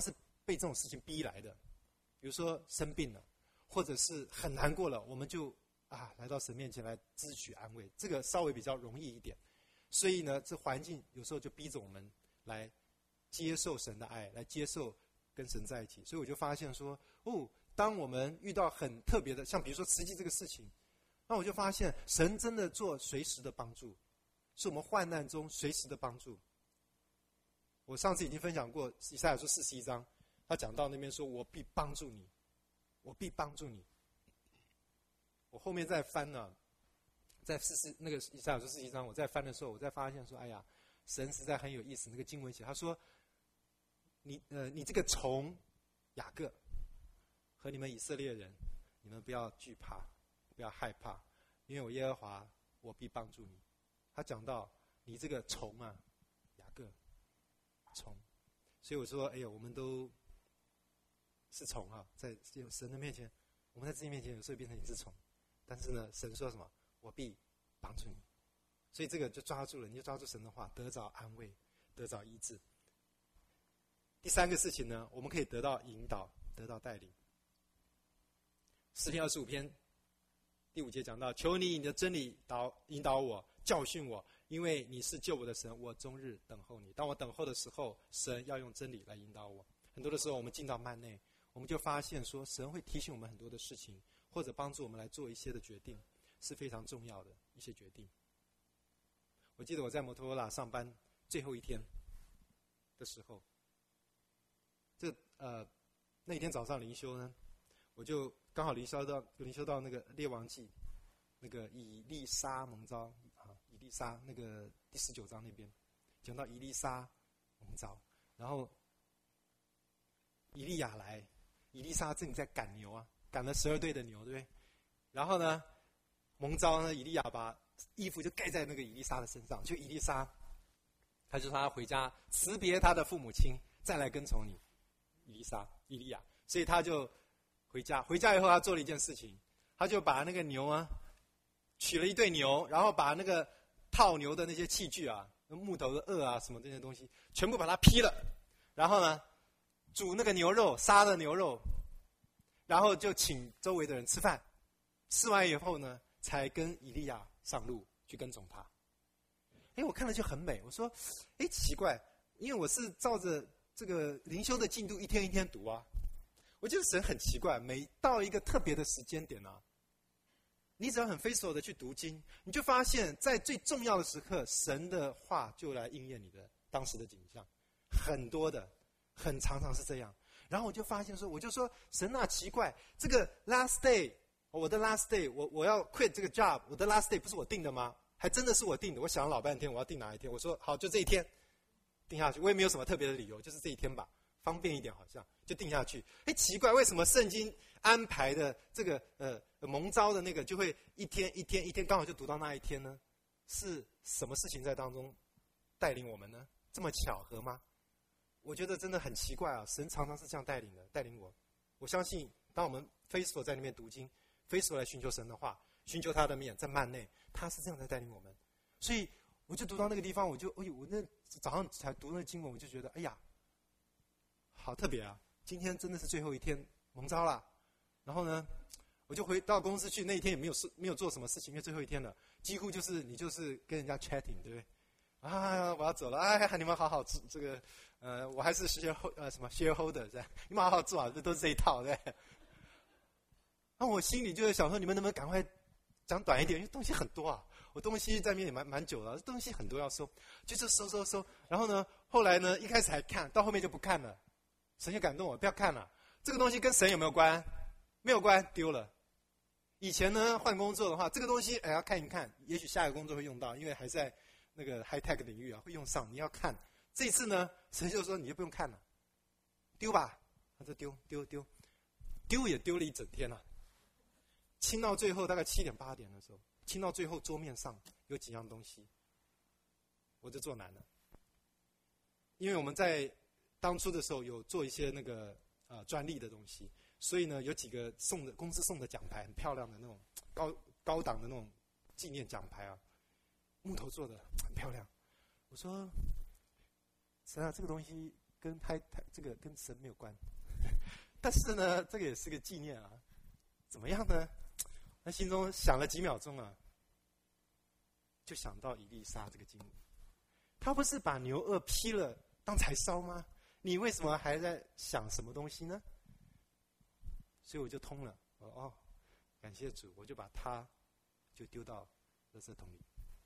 [SPEAKER 1] 被这种事情逼来的，比如说生病了，或者是很难过了，我们就来到神面前来支取安慰，这个稍微比较容易一点。所以呢，这环境有时候就逼着我们来接受神的爱，来接受跟神在一起。所以我就发现说，当我们遇到很特别的，像比如说慈济这个事情，那我就发现神真的做随时的帮助，是我们患难中随时的帮助。我上次已经分享过以赛亚书41章，他讲到那边说，我必帮助你，我必帮助你。我后面再翻呢，在那个以赛亚书41章，我在翻的时候，我再发现说，哎呀，神实在很有意思。那个经文写，他说，你这个虫雅各和你们以色列人，你们不要惧怕，不要害怕，因为我耶和华，我必帮助你。他讲到你这个虫啊，雅各虫，所以我说，哎呀，我们都是虫啊，在神的面前，我们在自己面前有时候变成也是虫，但是呢，神说什么？我必帮助你。所以这个就抓住了，你就抓住神的话，得着安慰，得着医治。第三个事情呢，我们可以得到引导，得到带领。诗篇25篇第5节讲到，求你的真理引导我，教训我，因为你是救我的神，我终日等候你。当我等候的时候，神要用真理来引导我。很多的时候我们进到幔内，我们就发现说，神会提醒我们很多的事情，或者帮助我们来做一些的决定，是非常重要的一些决定。我记得我在摩托罗拉上班最后一天的时候，那一天早上灵修呢，我就刚好灵修到那个列王记，那个以利沙蒙召以利沙那个第19章那边讲到以利沙蒙召，然后以利亚来，以利沙正在赶牛啊，赶了12对的牛，对不对？然后呢，蒙召呢，以利亚把衣服就盖在那个以利沙的身上，就以利沙，他就说他回家辞别他的父母亲，再来跟从你，以利亚，所以他就回家以后他做了一件事情，他就把那个牛啊，取了一对牛，然后把那个套牛的那些器具啊，木头的轭啊什么这些东西，全部把它劈了，然后呢，煮那个牛肉，杀了牛肉，然后就请周围的人吃饭，吃完以后呢，才跟以利亚上路去跟从他。我看了就很美，我说，奇怪，因为我是照着这个灵修的进度一天一天读啊，我觉得神很奇怪，每到一个特别的时间点啊，你只要很 faithful 的去读经，你就发现在最重要的时刻，神的话就来应验你的当时的景象，很多的，很常是这样。然后我就发现说，神啊，奇怪，这个 last day， 我的 last day， 我要 quit 这个 job， 我的 last day 不是我定的吗？还真的是我定的。我想了老半天，我要定哪一天？我说好，就这一天定下去。我也没有什么特别的理由，就是这一天吧，方便一点，好像就定下去。奇怪，为什么圣经安排的这个蒙召的那个就会一天刚好就读到那一天呢？是什么事情在当中带领我们呢？这么巧合吗？我觉得真的很奇怪啊！神常常是这样带领我。我相信，当我们 faithful 在那边读经 ，faithful 来寻求神的话，寻求他的面，在幔内，他是这样在带领我们。所以，我就读到那个地方，我那早上才读那个经文，我就觉得，哎呀，好特别啊！今天真的是最后一天蒙召啦。然后呢，我就回到公司去，那一天也没有做什么事情，因为最后一天了，几乎你就是跟人家 chatting， 对不对？啊，我要走了，你们好好做这个，我还是shareholder， 这样，你们好好做啊，这都是这一套，对。那我心里就想说，你们能不能赶快讲短一点，因为东西很多啊，我东西在那边也蛮久了，东西很多要收，就是收。然后呢，后来呢，一开始还看到后面就不看了，神就感动我，不要看了，这个东西跟神有没有关？没有关，丢了。以前呢，换工作的话，这个东西要看一看，也许下一个工作会用到，因为还在那个 high tech 领域啊，会用上，你要看。这次呢，神就说你就不用看了，丢吧，他说丢也丢了一整天了。清到最后大概7点8点的时候，清到最后桌面上有几样东西，我就做难了。因为我们在当初的时候有做一些那个专利的东西，所以呢有几个公司送的奖牌，很漂亮的那种高档的那种纪念奖牌啊，木头做的，很漂亮。我说神啊，这个东西这个跟神没有关。但是呢，这个也是个纪念啊。怎么样呢？那心中想了几秒钟啊，就想到以利沙这个经文。他不是把牛轭劈了当柴烧吗？你为什么还在想什么东西呢？所以我就通了。感谢主，我就把它就丢到垃圾桶里。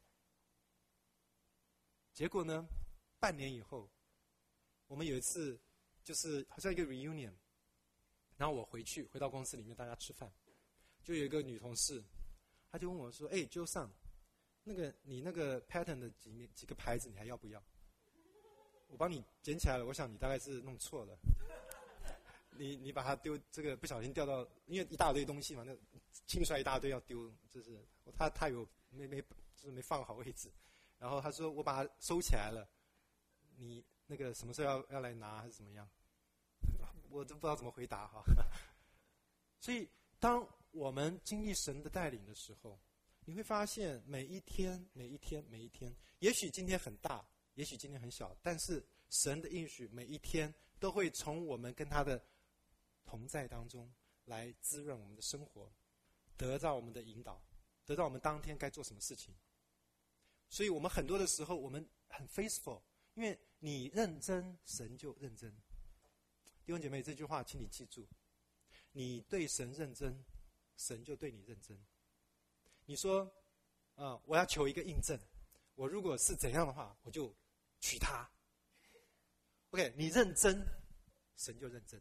[SPEAKER 1] 结果呢，半年以后，我们有一次就是好像一个 reunion， 然后我回到公司里面，大家吃饭，就有一个女同事，她就问我说：“Joe Sang，你那个 pattern 的几个牌子你还要不要？我帮你捡起来了，我想你大概是弄错了。你把它丢，这个不小心掉到，因为一大堆东西嘛，那清出来一大堆要丢，就是他有就是没放好位置，然后他说我把它收起来了，你那个什么时候要来拿还是怎么样？我都不知道怎么回答哈。所以当我们经历神的带领的时候，你会发现每一天，也许今天很大，也许今天很小，但是神的应许每一天都会从我们跟他的同在当中来滋润我们的生活，得到我们的引导，得到我们当天该做什么事情。所以我们很多的时候我们很 faithful， 因为你认真，神就认真。弟兄姐妹，这句话请你记住，你对神认真，神就对你认真。你说我要求一个印证，我如果是怎样的话，我就娶她。OK， 你认真，神就认真。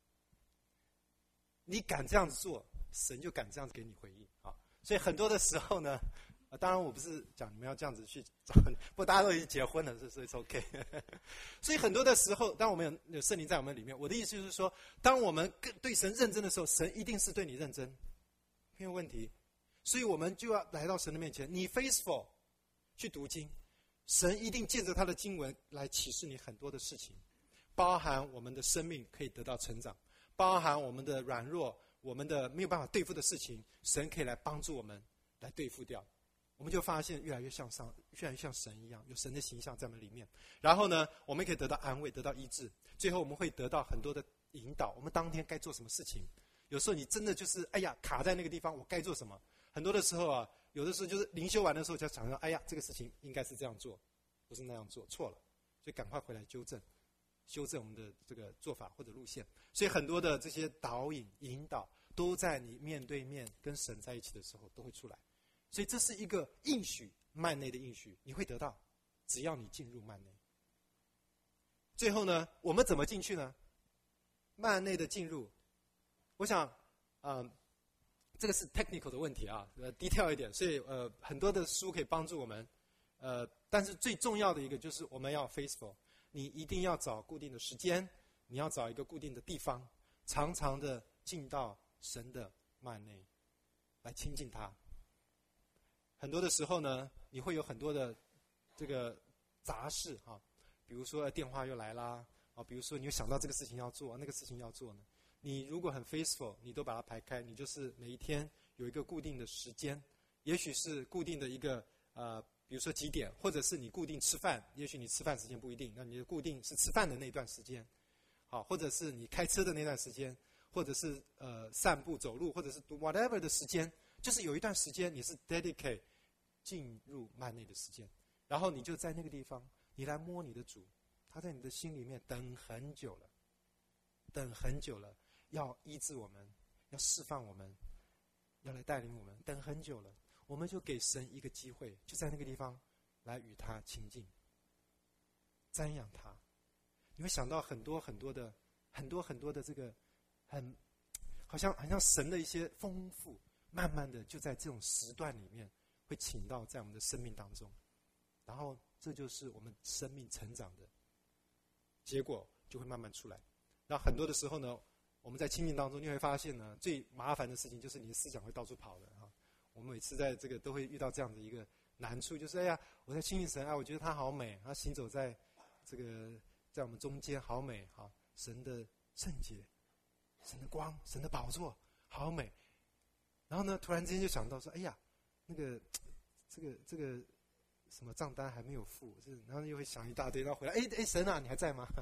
[SPEAKER 1] 你敢这样子做，神就敢这样子给你回应啊！所以很多的时候呢，当然我不是讲你们要这样子去找，不过大家都已经结婚了，所以是 OK。所以很多的时候，当我们有圣灵在我们里面，我的意思就是说，当我们对神认真的时候，神一定是对你认真，没有问题。所以我们就要来到神的面前，你 faithful 去读经，神一定借着他的经文来启示你很多的事情，包含我们的生命可以得到成长，包含我们的软弱，我们的没有办法对付的事情，神可以来帮助我们来对付掉。我们就发现越来越像神一样，有神的形象在我们里面。然后呢，我们可以得到安慰，得到医治，最后我们会得到很多的引导，我们当天该做什么事情。有时候你真的就是卡在那个地方，我该做什么。很多的时候啊，有的时候就是灵修完的时候才想到，这个事情应该是这样做，不是那样做，错了，所以赶快回来修正我们的这个做法或者路线。所以很多的这些导引引导都在你面对面跟神在一起的时候都会出来。所以这是一个应许，幔内的应许，你会得到，只要你进入幔内。最后呢，我们怎么进去呢？幔内的进入，我想这个是 technical 的问题啊，detail 一点，所以很多的书可以帮助我们，但是最重要的一个就是我们要 faithful， 你一定要找固定的时间，你要找一个固定的地方，常常的进到神的幔内来亲近他。很多的时候呢，你会有很多的这个杂事啊，比如说电话又来啦，比如说你又想到这个事情要做，那个事情要做呢。你如果很 faithful， 你都把它排开，你就是每一天有一个固定的时间，也许是固定的一个比如说几点，或者是你固定吃饭，也许你吃饭时间不一定，那你就固定是吃饭的那段时间，好，或者是你开车的那段时间，或者是散步走路，或者是 do whatever 的时间，就是有一段时间你是 dedicate 进入幔内的时间，然后你就在那个地方，你来摸你的主，他在你的心里面等很久了，要医治我们，要释放我们，要来带领我们，等很久了，我们就给神一个机会，就在那个地方来与他亲近，瞻仰他。你会想到很多的这个好像神的一些丰富，慢慢的就在这种时段里面会倾倒在我们的生命当中，然后这就是我们生命成长的结果，就会慢慢出来。那很多的时候呢，我们在亲近当中，你会发现呢，最麻烦的事情就是你的思想会到处跑的哈。我们每次在这个都会遇到这样的一个难处，就是我在亲近神我觉得他好美，他行走在这个在我们中间好美哈，神的圣洁，神的光，神的宝座好美。然后呢，突然之间就想到说，那个这个什么账单还没有付，然后又会想一大堆，然后回来，神啊，你还在吗？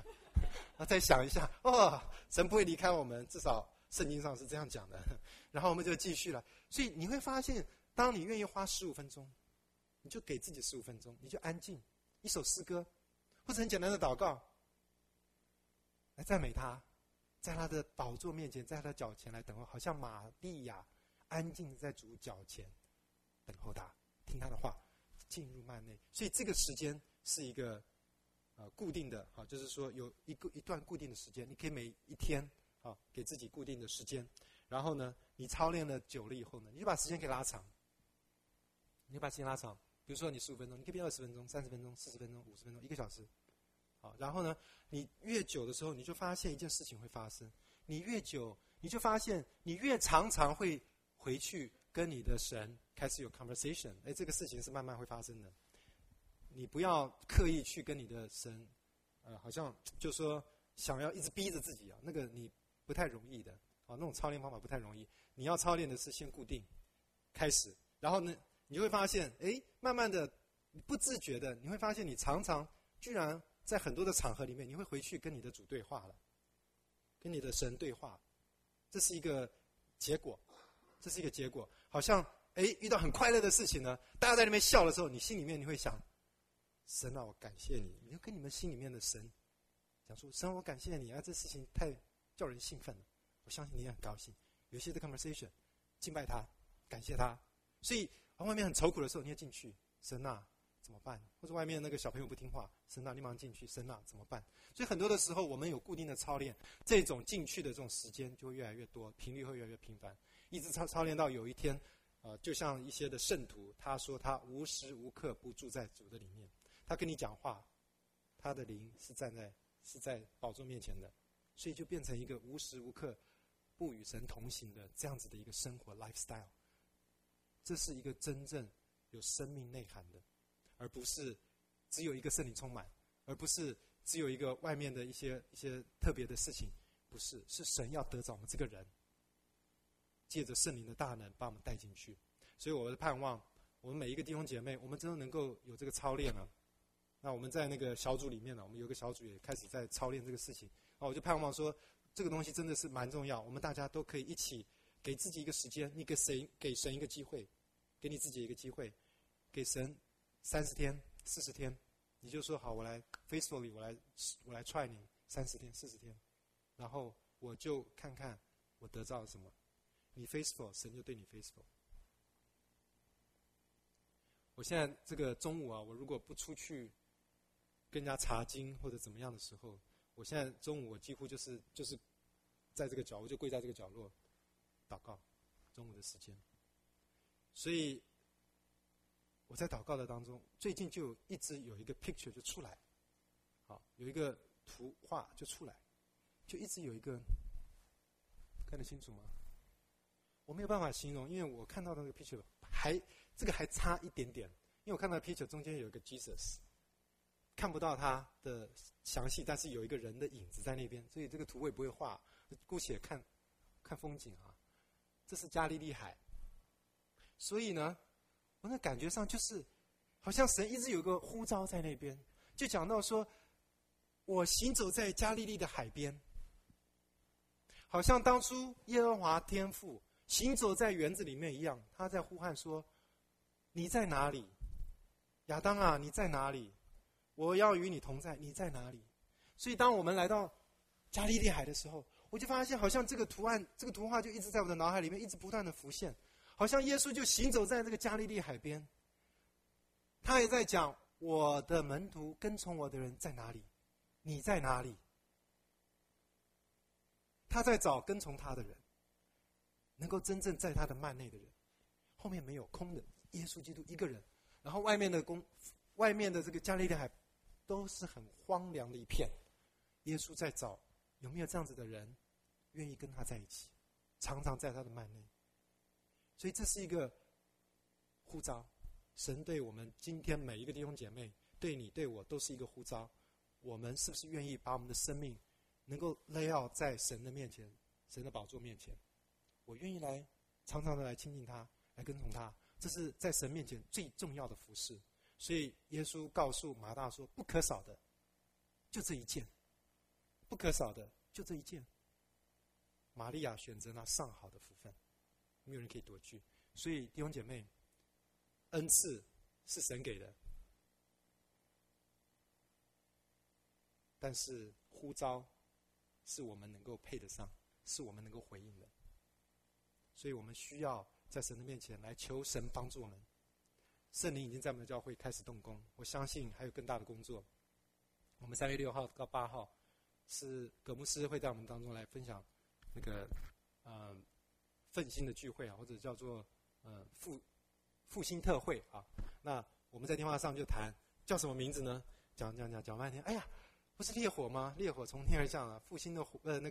[SPEAKER 1] 再想一下，神不会离开我们，至少圣经上是这样讲的。然后我们就继续了。所以你会发现，当你愿意花15分钟，你就给自己15分钟，你就安静，一首诗歌，或者很简单的祷告，来赞美他，在他的宝座面前，在他的脚前来等候，好像玛利亚安静在主脚前等候他，听他的话，进入幔内。所以这个时间是一个固定的，就是说有一段固定的时间，你可以每一天给自己固定的时间，然后呢，你操练了久了以后呢，你就把时间给拉长，比如说你15分钟，你可以变20分钟、30分钟、40分钟、50分钟、1个小时。好，然后呢，你越久的时候，你就发现一件事情会发生。你越久，你就发现你越常常会回去跟你的神开始有 conversation。这个事情是慢慢会发生的。你不要刻意去跟你的神，好像就说想要一直逼着自己那个你不太容易的那种操练方法不太容易。你要操练的是先固定开始，然后呢，你会发现，慢慢的，不自觉的，你会发现你常常居然在很多的场合里面，你会回去跟你的主对话了，跟你的神对话，这是一个结果，好像遇到很快乐的事情呢，大家在那边笑的时候，你心里面你会想，神啊，我感谢你，你就跟你们心里面的神讲说，神，我感谢你这事情太叫人兴奋了，我相信你也很高兴。有些的 conversation， 敬拜他，感谢他，所以外面很愁苦的时候，你也进去，神啊，怎么办？或者外面那个小朋友不听话，神啊，你马上进去，神啊，怎么办？所以很多的时候，我们有固定的操练，这种进去的这种时间就会越来越多，频率会越来越频繁，一直操练到有一天，就像一些的圣徒，他说他无时无刻不住在主的里面，他跟你讲话，他的灵是在宝座面前的，所以就变成一个无时无刻不与神同行的这样子的一个生活 lifestyle。这是一个真正有生命内涵的，而不是只有一个圣灵充满，而不是只有一个外面的一些特别的事情，不是，是神要得着我们这个人，借着圣灵的大能把我们带进去。所以我的盼望，我们每一个弟兄姐妹，我们真的能够有这个操练了。那我们在那个小组里面呢，我们有个小组也开始在操练这个事情。我就盼望说，这个东西真的是蛮重要，我们大家都可以一起给自己一个时间，你给神一个机会，给你自己一个机会，给神30天、40天，你就说好，我来 faithfully， 我来 try 你30天、40天，然后我就看看我得到了什么。你 faithful， 神就对你 faithful。我现在这个中午我如果不出去跟人家查经或者怎么样的时候，我现在中午我几乎就是在这个角落，就跪在这个角落祷告，中午的时间。所以我在祷告的当中，最近就一直有一个 picture 就出来，有一个图画就出来，就一直有一个，看得清楚吗？我没有办法形容，因为我看到的那个 picture 这个还差一点点，因为我看到 picture 中间有一个 Jesus， 看不到他的详细，但是有一个人的影子在那边，所以这个图我也不会画，姑且看风景这是加利利海，所以呢，我那感觉上就是好像神一直有个呼召在那边，就讲到说，我行走在加利利的海边，好像当初耶和华天父行走在园子里面一样，他在呼喊说，你在哪里？亚当啊，你在哪里？我要与你同在，你在哪里？所以当我们来到加利利海的时候，我就发现好像这个图案，这个图画就一直在我的脑海里面一直不断的浮现，好像耶稣就行走在这个加利利海边，他也在讲，我的门徒跟从我的人在哪里？你在哪里？他在找跟从他的人，能够真正在他的幔内的人，后面没有空的，耶稣基督一个人，然后外面的这个加利利海都是很荒凉的一片，耶稣在找有没有这样子的人愿意跟他在一起，常常在他的幔内。所以这是一个呼召，神对我们今天每一个弟兄姐妹，对你对我都是一个呼召。我们是不是愿意把我们的生命能够 lay out 在神的面前，神的宝座面前？我愿意来常常的来亲近他，来跟从他，这是在神面前最重要的服事。所以耶稣告诉马大说，不可少的就这一件， 不可少的就这一件。玛利亚选择那上好的福分，没有人可以夺去。所以弟兄姐妹，恩赐是神给的，但是呼召是我们能够配得上，是我们能够回应的。所以我们需要在神的面前来求神帮助我们。圣灵已经在我们的教会开始动工，我相信还有更大的工作。我们3月6号到8号是葛牧师会在我们当中来分享那个奋兴的聚会啊，或者叫做复兴特会啊。那我们在电话上就谈叫什么名字呢？讲半天，哎呀，不是烈火吗？烈火从天而降啊！复兴的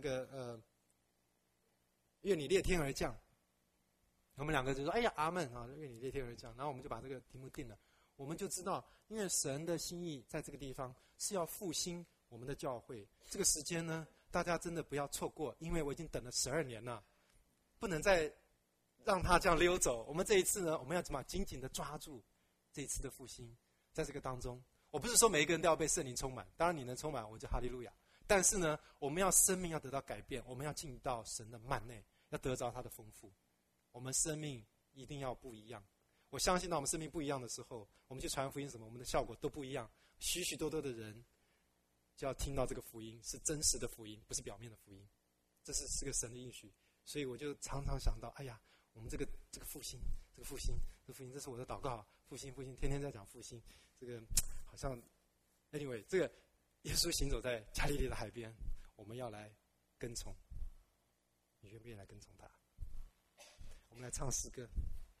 [SPEAKER 1] 愿你裂天而降。我们两个就说：“哎呀，阿门啊！愿你裂天而降。”然后我们就把这个题目定了。我们就知道，因为神的心意在这个地方是要复兴我们的教会。这个时间呢，大家真的不要错过，因为我已经等了12年了，不能再让它这样溜走。我们这一次呢，我们要怎么紧紧的抓住这一次的复兴，在这个当中，我不是说每一个人都要被圣灵充满，当然你能充满，我就哈利路亚。但是呢，我们要生命要得到改变，我们要进到神的幔内，要得着他的丰富。我们生命一定要不一样。我相信到我们生命不一样的时候，我们去传福音什么，我们的效果都不一样。许许多多的人就要听到这个福音，是真实的福音，不是表面的福音。这是个神的应许。所以我就常常想到，哎呀，我们这个复兴，这个复兴，这是我的祷告。复兴，天天在讲复兴。这个好像 anyway， 这个耶稣行走在加利利的海边，我们要来跟从。你愿不愿意来跟从他？我们来唱诗歌。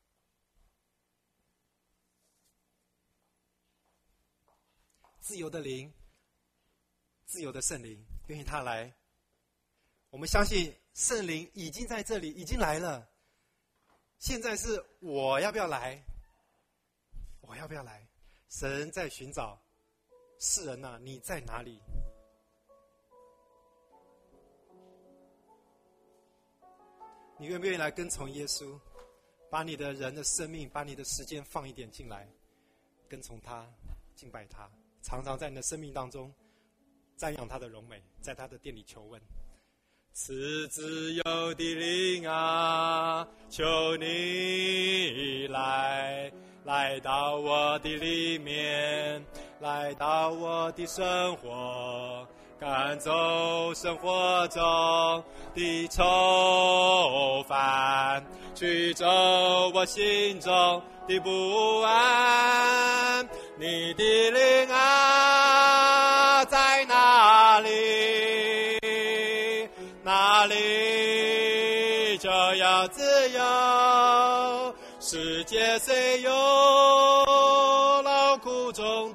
[SPEAKER 1] 自由的灵，自由的圣灵，愿意他来。我们相信圣灵已经在这里，已经来了。现在是我要不要来？我要不要来？神在寻找世人啊，你在哪里？你愿不愿意来跟从耶稣？把你的人的生命，把你的时间放一点进来，跟从他，敬拜他，常常在你的生命当中瞻仰他的荣美，在他的殿里求问。赐自由的灵啊，求你来到我的里面，来到我的生活，赶走生活中的愁烦，驱走我心中的不安。你的灵啊，在哪里？哪里就要自由。世界虽有劳苦重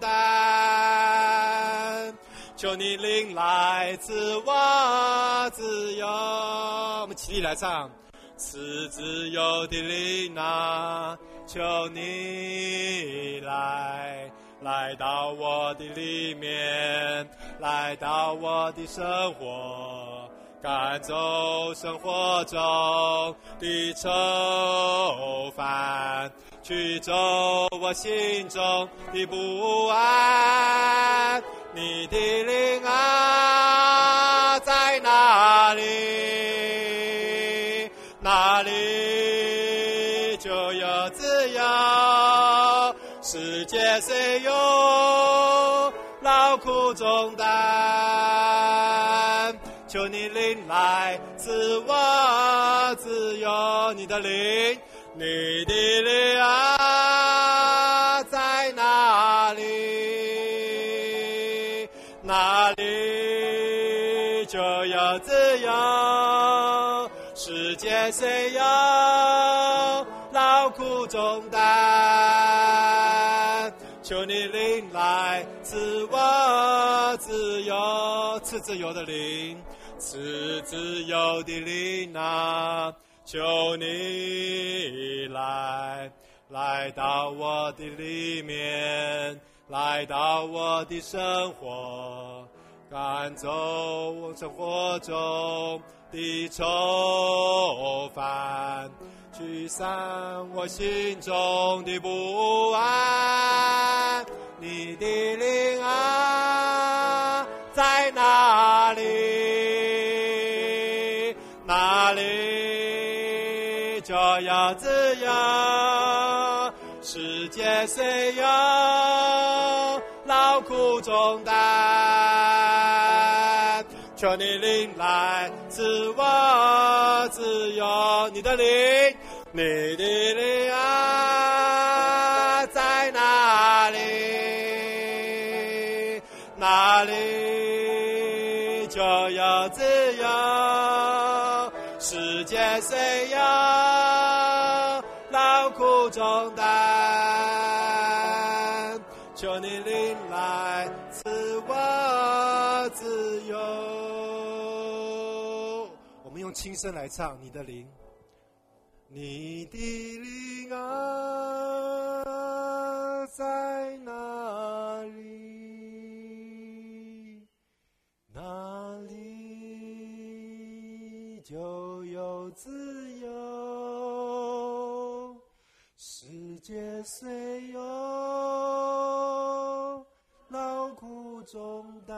[SPEAKER 1] 担，求你领来赐我自由。我们起立来唱。赐自由的灵啊，求你来到我的里面，来到我的生活，赶走生活中的愁烦，驱走我心中的不安。你的灵啊，在哪里？哪里就有自由。世界虽有劳苦重担，求你领来赐我自由。你的灵啊，在哪里？哪里就有自由。世界虽有劳苦重担，求你领来赐我自由。赐自由的灵，赐自由的灵啊，求你来到我的里面，来到我的生活，赶走生活中的愁烦，驱散我心中的不安。你的灵啊，在哪哪里，哪里就有自由。世界虽有劳苦重担，求你领来赐我自由。你的灵，你的灵啊，在哪里，哪里就有自由。世界虽有劳苦重担，求你领来赐我自由。我们用轻声来唱你的灵，你的灵啊，在哪里，哪里就有自由。世界虽有劳苦重担，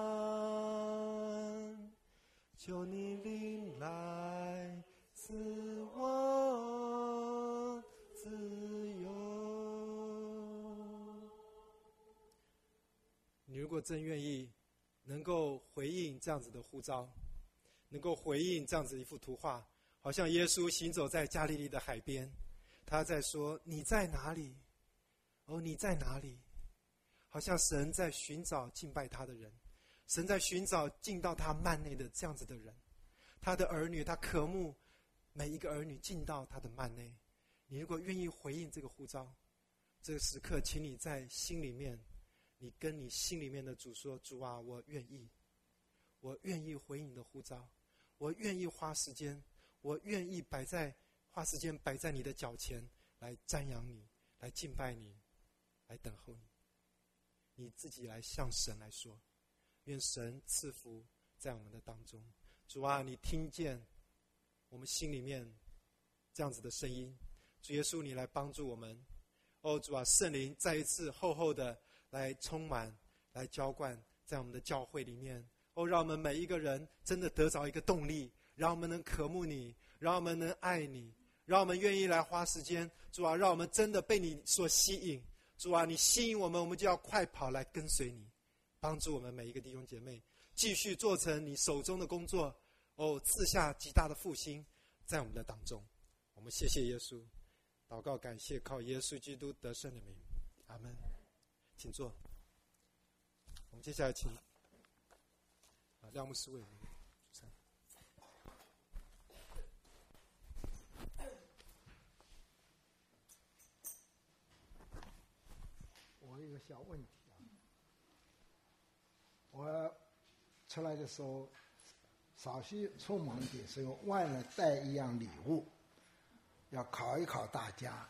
[SPEAKER 1] 求你领来赐我自由。你如果真愿意能够回应这样子的呼召，能够回应这样子一幅图画，好像耶稣行走在加利利的海边，他在说你在哪里，哦，你在哪里。好像神在寻找敬拜他的人，神在寻找进到他幔内的这样子的人，他的儿女，他渴慕每一个儿女进到他的幔内。你如果愿意回应这个呼召，这个时刻请你在心里面，你跟你心里面的主说，主啊，我愿意，我愿意回应你的呼召，我愿意花时间，我愿意花时间摆在你的脚前，来瞻仰你，来敬拜你，来等候你。你自己来向神来说，愿神赐福在我们的当中。主啊，你听见我们心里面这样子的声音，主耶稣，你来帮助我们。哦，主啊，圣灵再一次厚厚的来充满，来浇灌在我们的教会里面。哦，让我们每一个人真的得着一个动力，让我们能渴慕你，让我们能爱你，让我们愿意来花时间。主啊，让我们真的被你所吸引。主啊，你吸引我们，我们就要快跑来跟随你，帮助我们每一个弟兄姐妹继续做成你手中的工作。哦，赐下极大的复兴在我们的当中。我们谢谢耶稣，祷告感谢靠耶稣基督得胜的名，阿们。请坐。我们接下来请廖牧师为我们主唱。
[SPEAKER 2] 我有个小问题啊，我出来的时候稍许匆忙一点，所以我忘了带一样礼物，要考一考大家。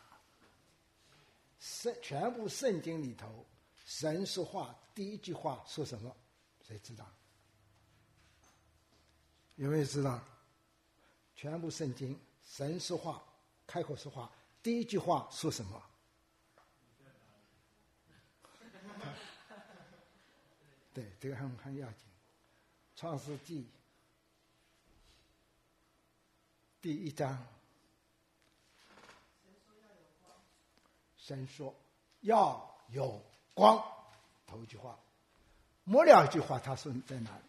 [SPEAKER 2] 全部圣经里头，神说话第一句话说什么？谁知道？有没有知道？全部圣经，神说话，开口说话，第一句话说什么？对，这个很要紧。创世纪第1章，神说要有光，头一句话。末了一句话，他说在哪里？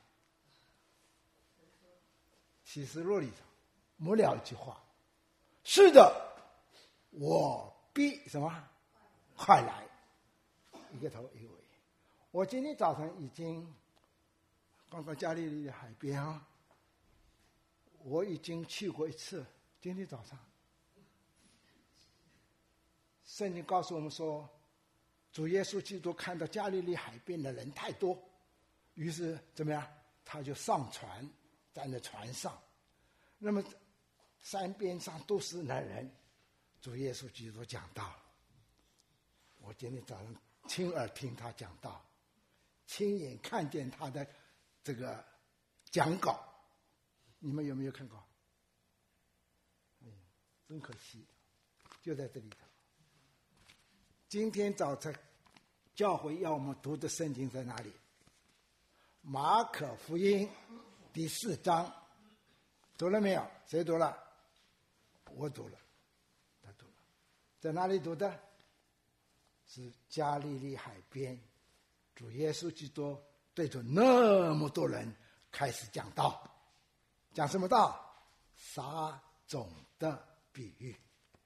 [SPEAKER 2] 启示录里头，末了一句话，是的，我必什么？快来。一个头一个尾。我今天早晨已经刚刚加利利的海边啊，我已经去过一次。今天早上，圣经告诉我们说，主耶稣基督看到加利利海边的人太多，于是怎么样？他就上船，站在船上。那么山边上都是男人，主耶稣基督讲道。我今天早上亲耳听他讲道，亲眼看见他的这个讲稿。你们有没有看过？真可惜，就在这里头。今天早晨教会要我们读的圣经在哪里？ 马可福音第4章，读了没有？谁读了？我读了，他读了。在哪里读的？是加利利海边，主耶稣基督对着那么多人开始讲道。讲什么道？撒种的比喻。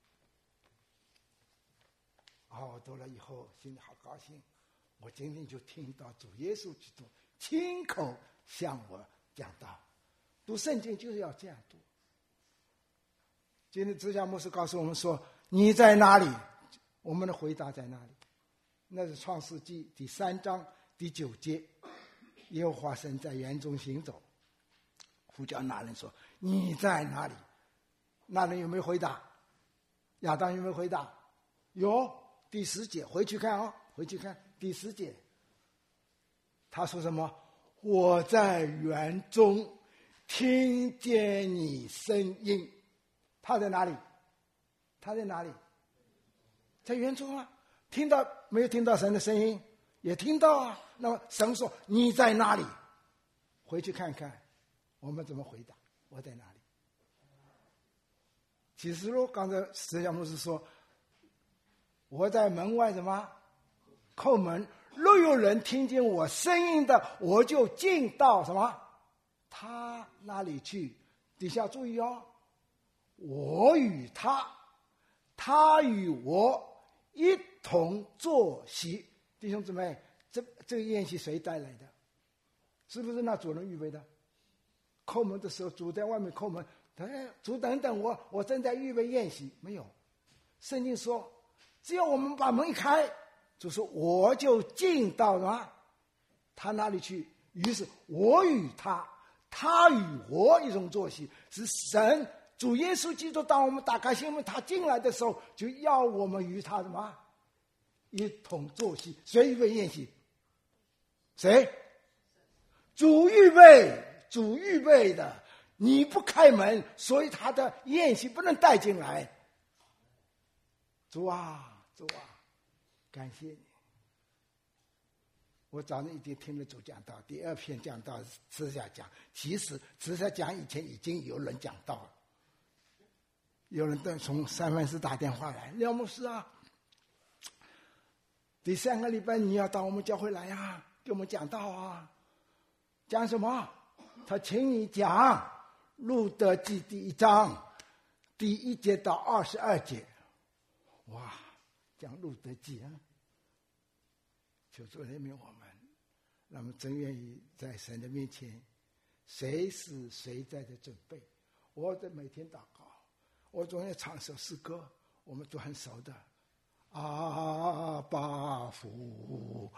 [SPEAKER 2] 我读了以后心里好高兴，我今天就听到主耶稣基督亲口向我讲道。读圣经就是要这样读。今天志祥牧师告诉我们说，你在哪里？我们的回答在哪里？那是创世纪第3章第9节，耶和华神在园中行走，呼叫那人说，你在哪里？那人有没有回答？亚当有没有回答？有。第10节回去看回去看第10节，他说什么？我在园中听见你声音。他在哪里？他在哪里？在园中啊。听到没有？听到神的声音？也听到啊。那么神说你在哪里？回去看看我们怎么回答。我在哪里？启示录刚才石祥牧师说，我在门外什么？叩门，若有人听见我声音的，我就进到什么？他那里去。底下注意我与他，他与我一同坐席。弟兄姊妹，这个宴席谁带来的？是不是那主人预备的？叩门的时候，主在外面叩门，主等等我正在预备宴席。没有，圣经说只要我们把门一开，就说我就进到什么？他那里去。于是我与他，他与我一同坐席。是神主耶稣基督，当我们打开心门，他进来的时候，就要我们与他什么？一同坐席。谁预备宴席？谁？主预备的。你不开门，所以他的宴席不能带进来。主啊，感谢你。我早上已经听了主讲道，第2篇讲道私下讲，其实私下讲以前已经有人讲道了。有人从三藩市打电话来，廖牧师啊，第3个礼拜你要到我们教会来啊，给我们讲道啊。讲什么？他请你讲路德记第1章第1节到22节。哇，讲路德记啊！求主怜悯我们，那么真愿意在神的面前，随时随在的准备。我在每天祷告，我总要唱首诗歌，我们都很熟的。阿爸父，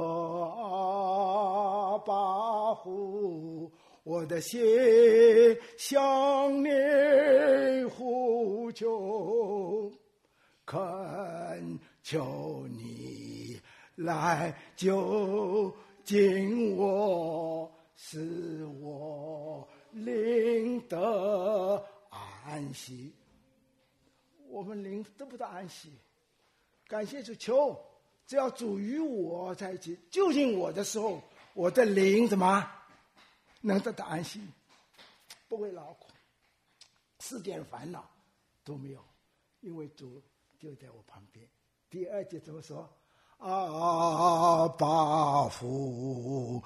[SPEAKER 2] 阿爸父，我的心向你呼求，恳求你来救近我，使我灵得安息。我们灵得不到安息，感谢主，求只要主与我在一起，就近我的时候，我的灵怎么能得到安息？不会劳苦，世间烦恼都没有，因为主就在我旁边。第2节怎么说？阿爸父，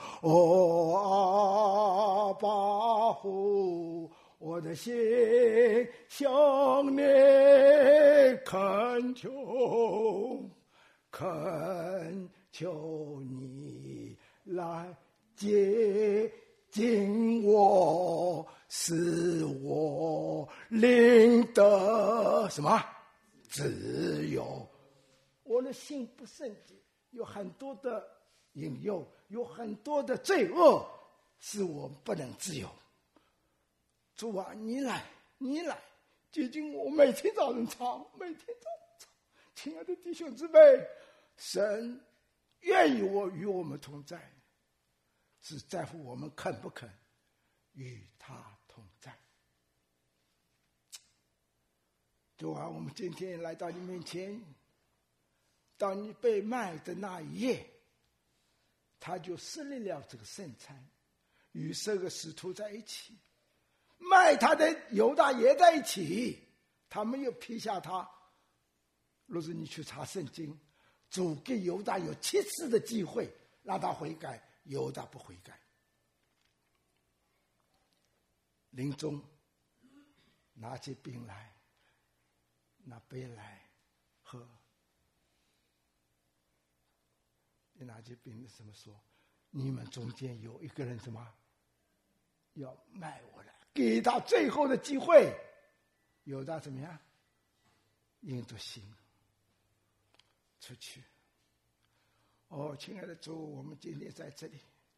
[SPEAKER 2] 阿爸父，我的心向你恳求，恳求你来接近我，使我灵得什么？自由。我的心不圣洁，有很多的引诱，有很多的罪恶，使我不能自由。主啊，你来接近我。每天早上唱，亲爱的弟兄姊妹，神愿意与我们同在，是在乎我们肯不肯与他同在。主啊，我们今天来到你面前，当你被卖的那一夜， 他就设立了这个圣餐，与这个使徒在一起，卖他的犹大也在一起，他们又批下他。若是你去查圣经，主给犹大有7次的机会让他悔改，犹大不悔改。临终拿起饼来，拿杯来喝，你拿起饼怎么说？你们中间有一个人什么要卖我来，给他最后的机会。犹大怎么样？硬着心出去。哦，亲爱的主，我们今天在这里，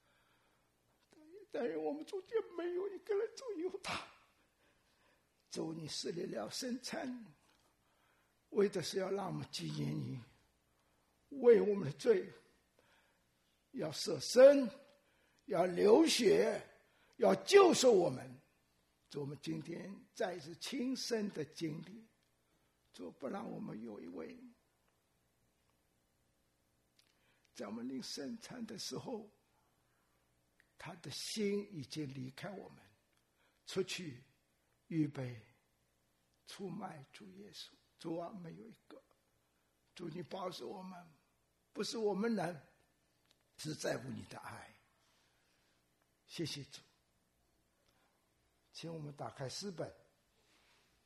[SPEAKER 2] 但是我们中间没有一个人做犹大。主，你设立了圣餐，为的是要让我们纪念你，为我们的罪要舍身，要流血，要救赎我们。主，我们今天再一次亲身的经历，主，不让我们有一位在我们领圣餐的时候，他的心已经离开我们，出去预备出卖主耶稣。主啊，没有一个。主，你保守我们，不是我们难，只在乎你的爱。谢谢主。请我们打开诗本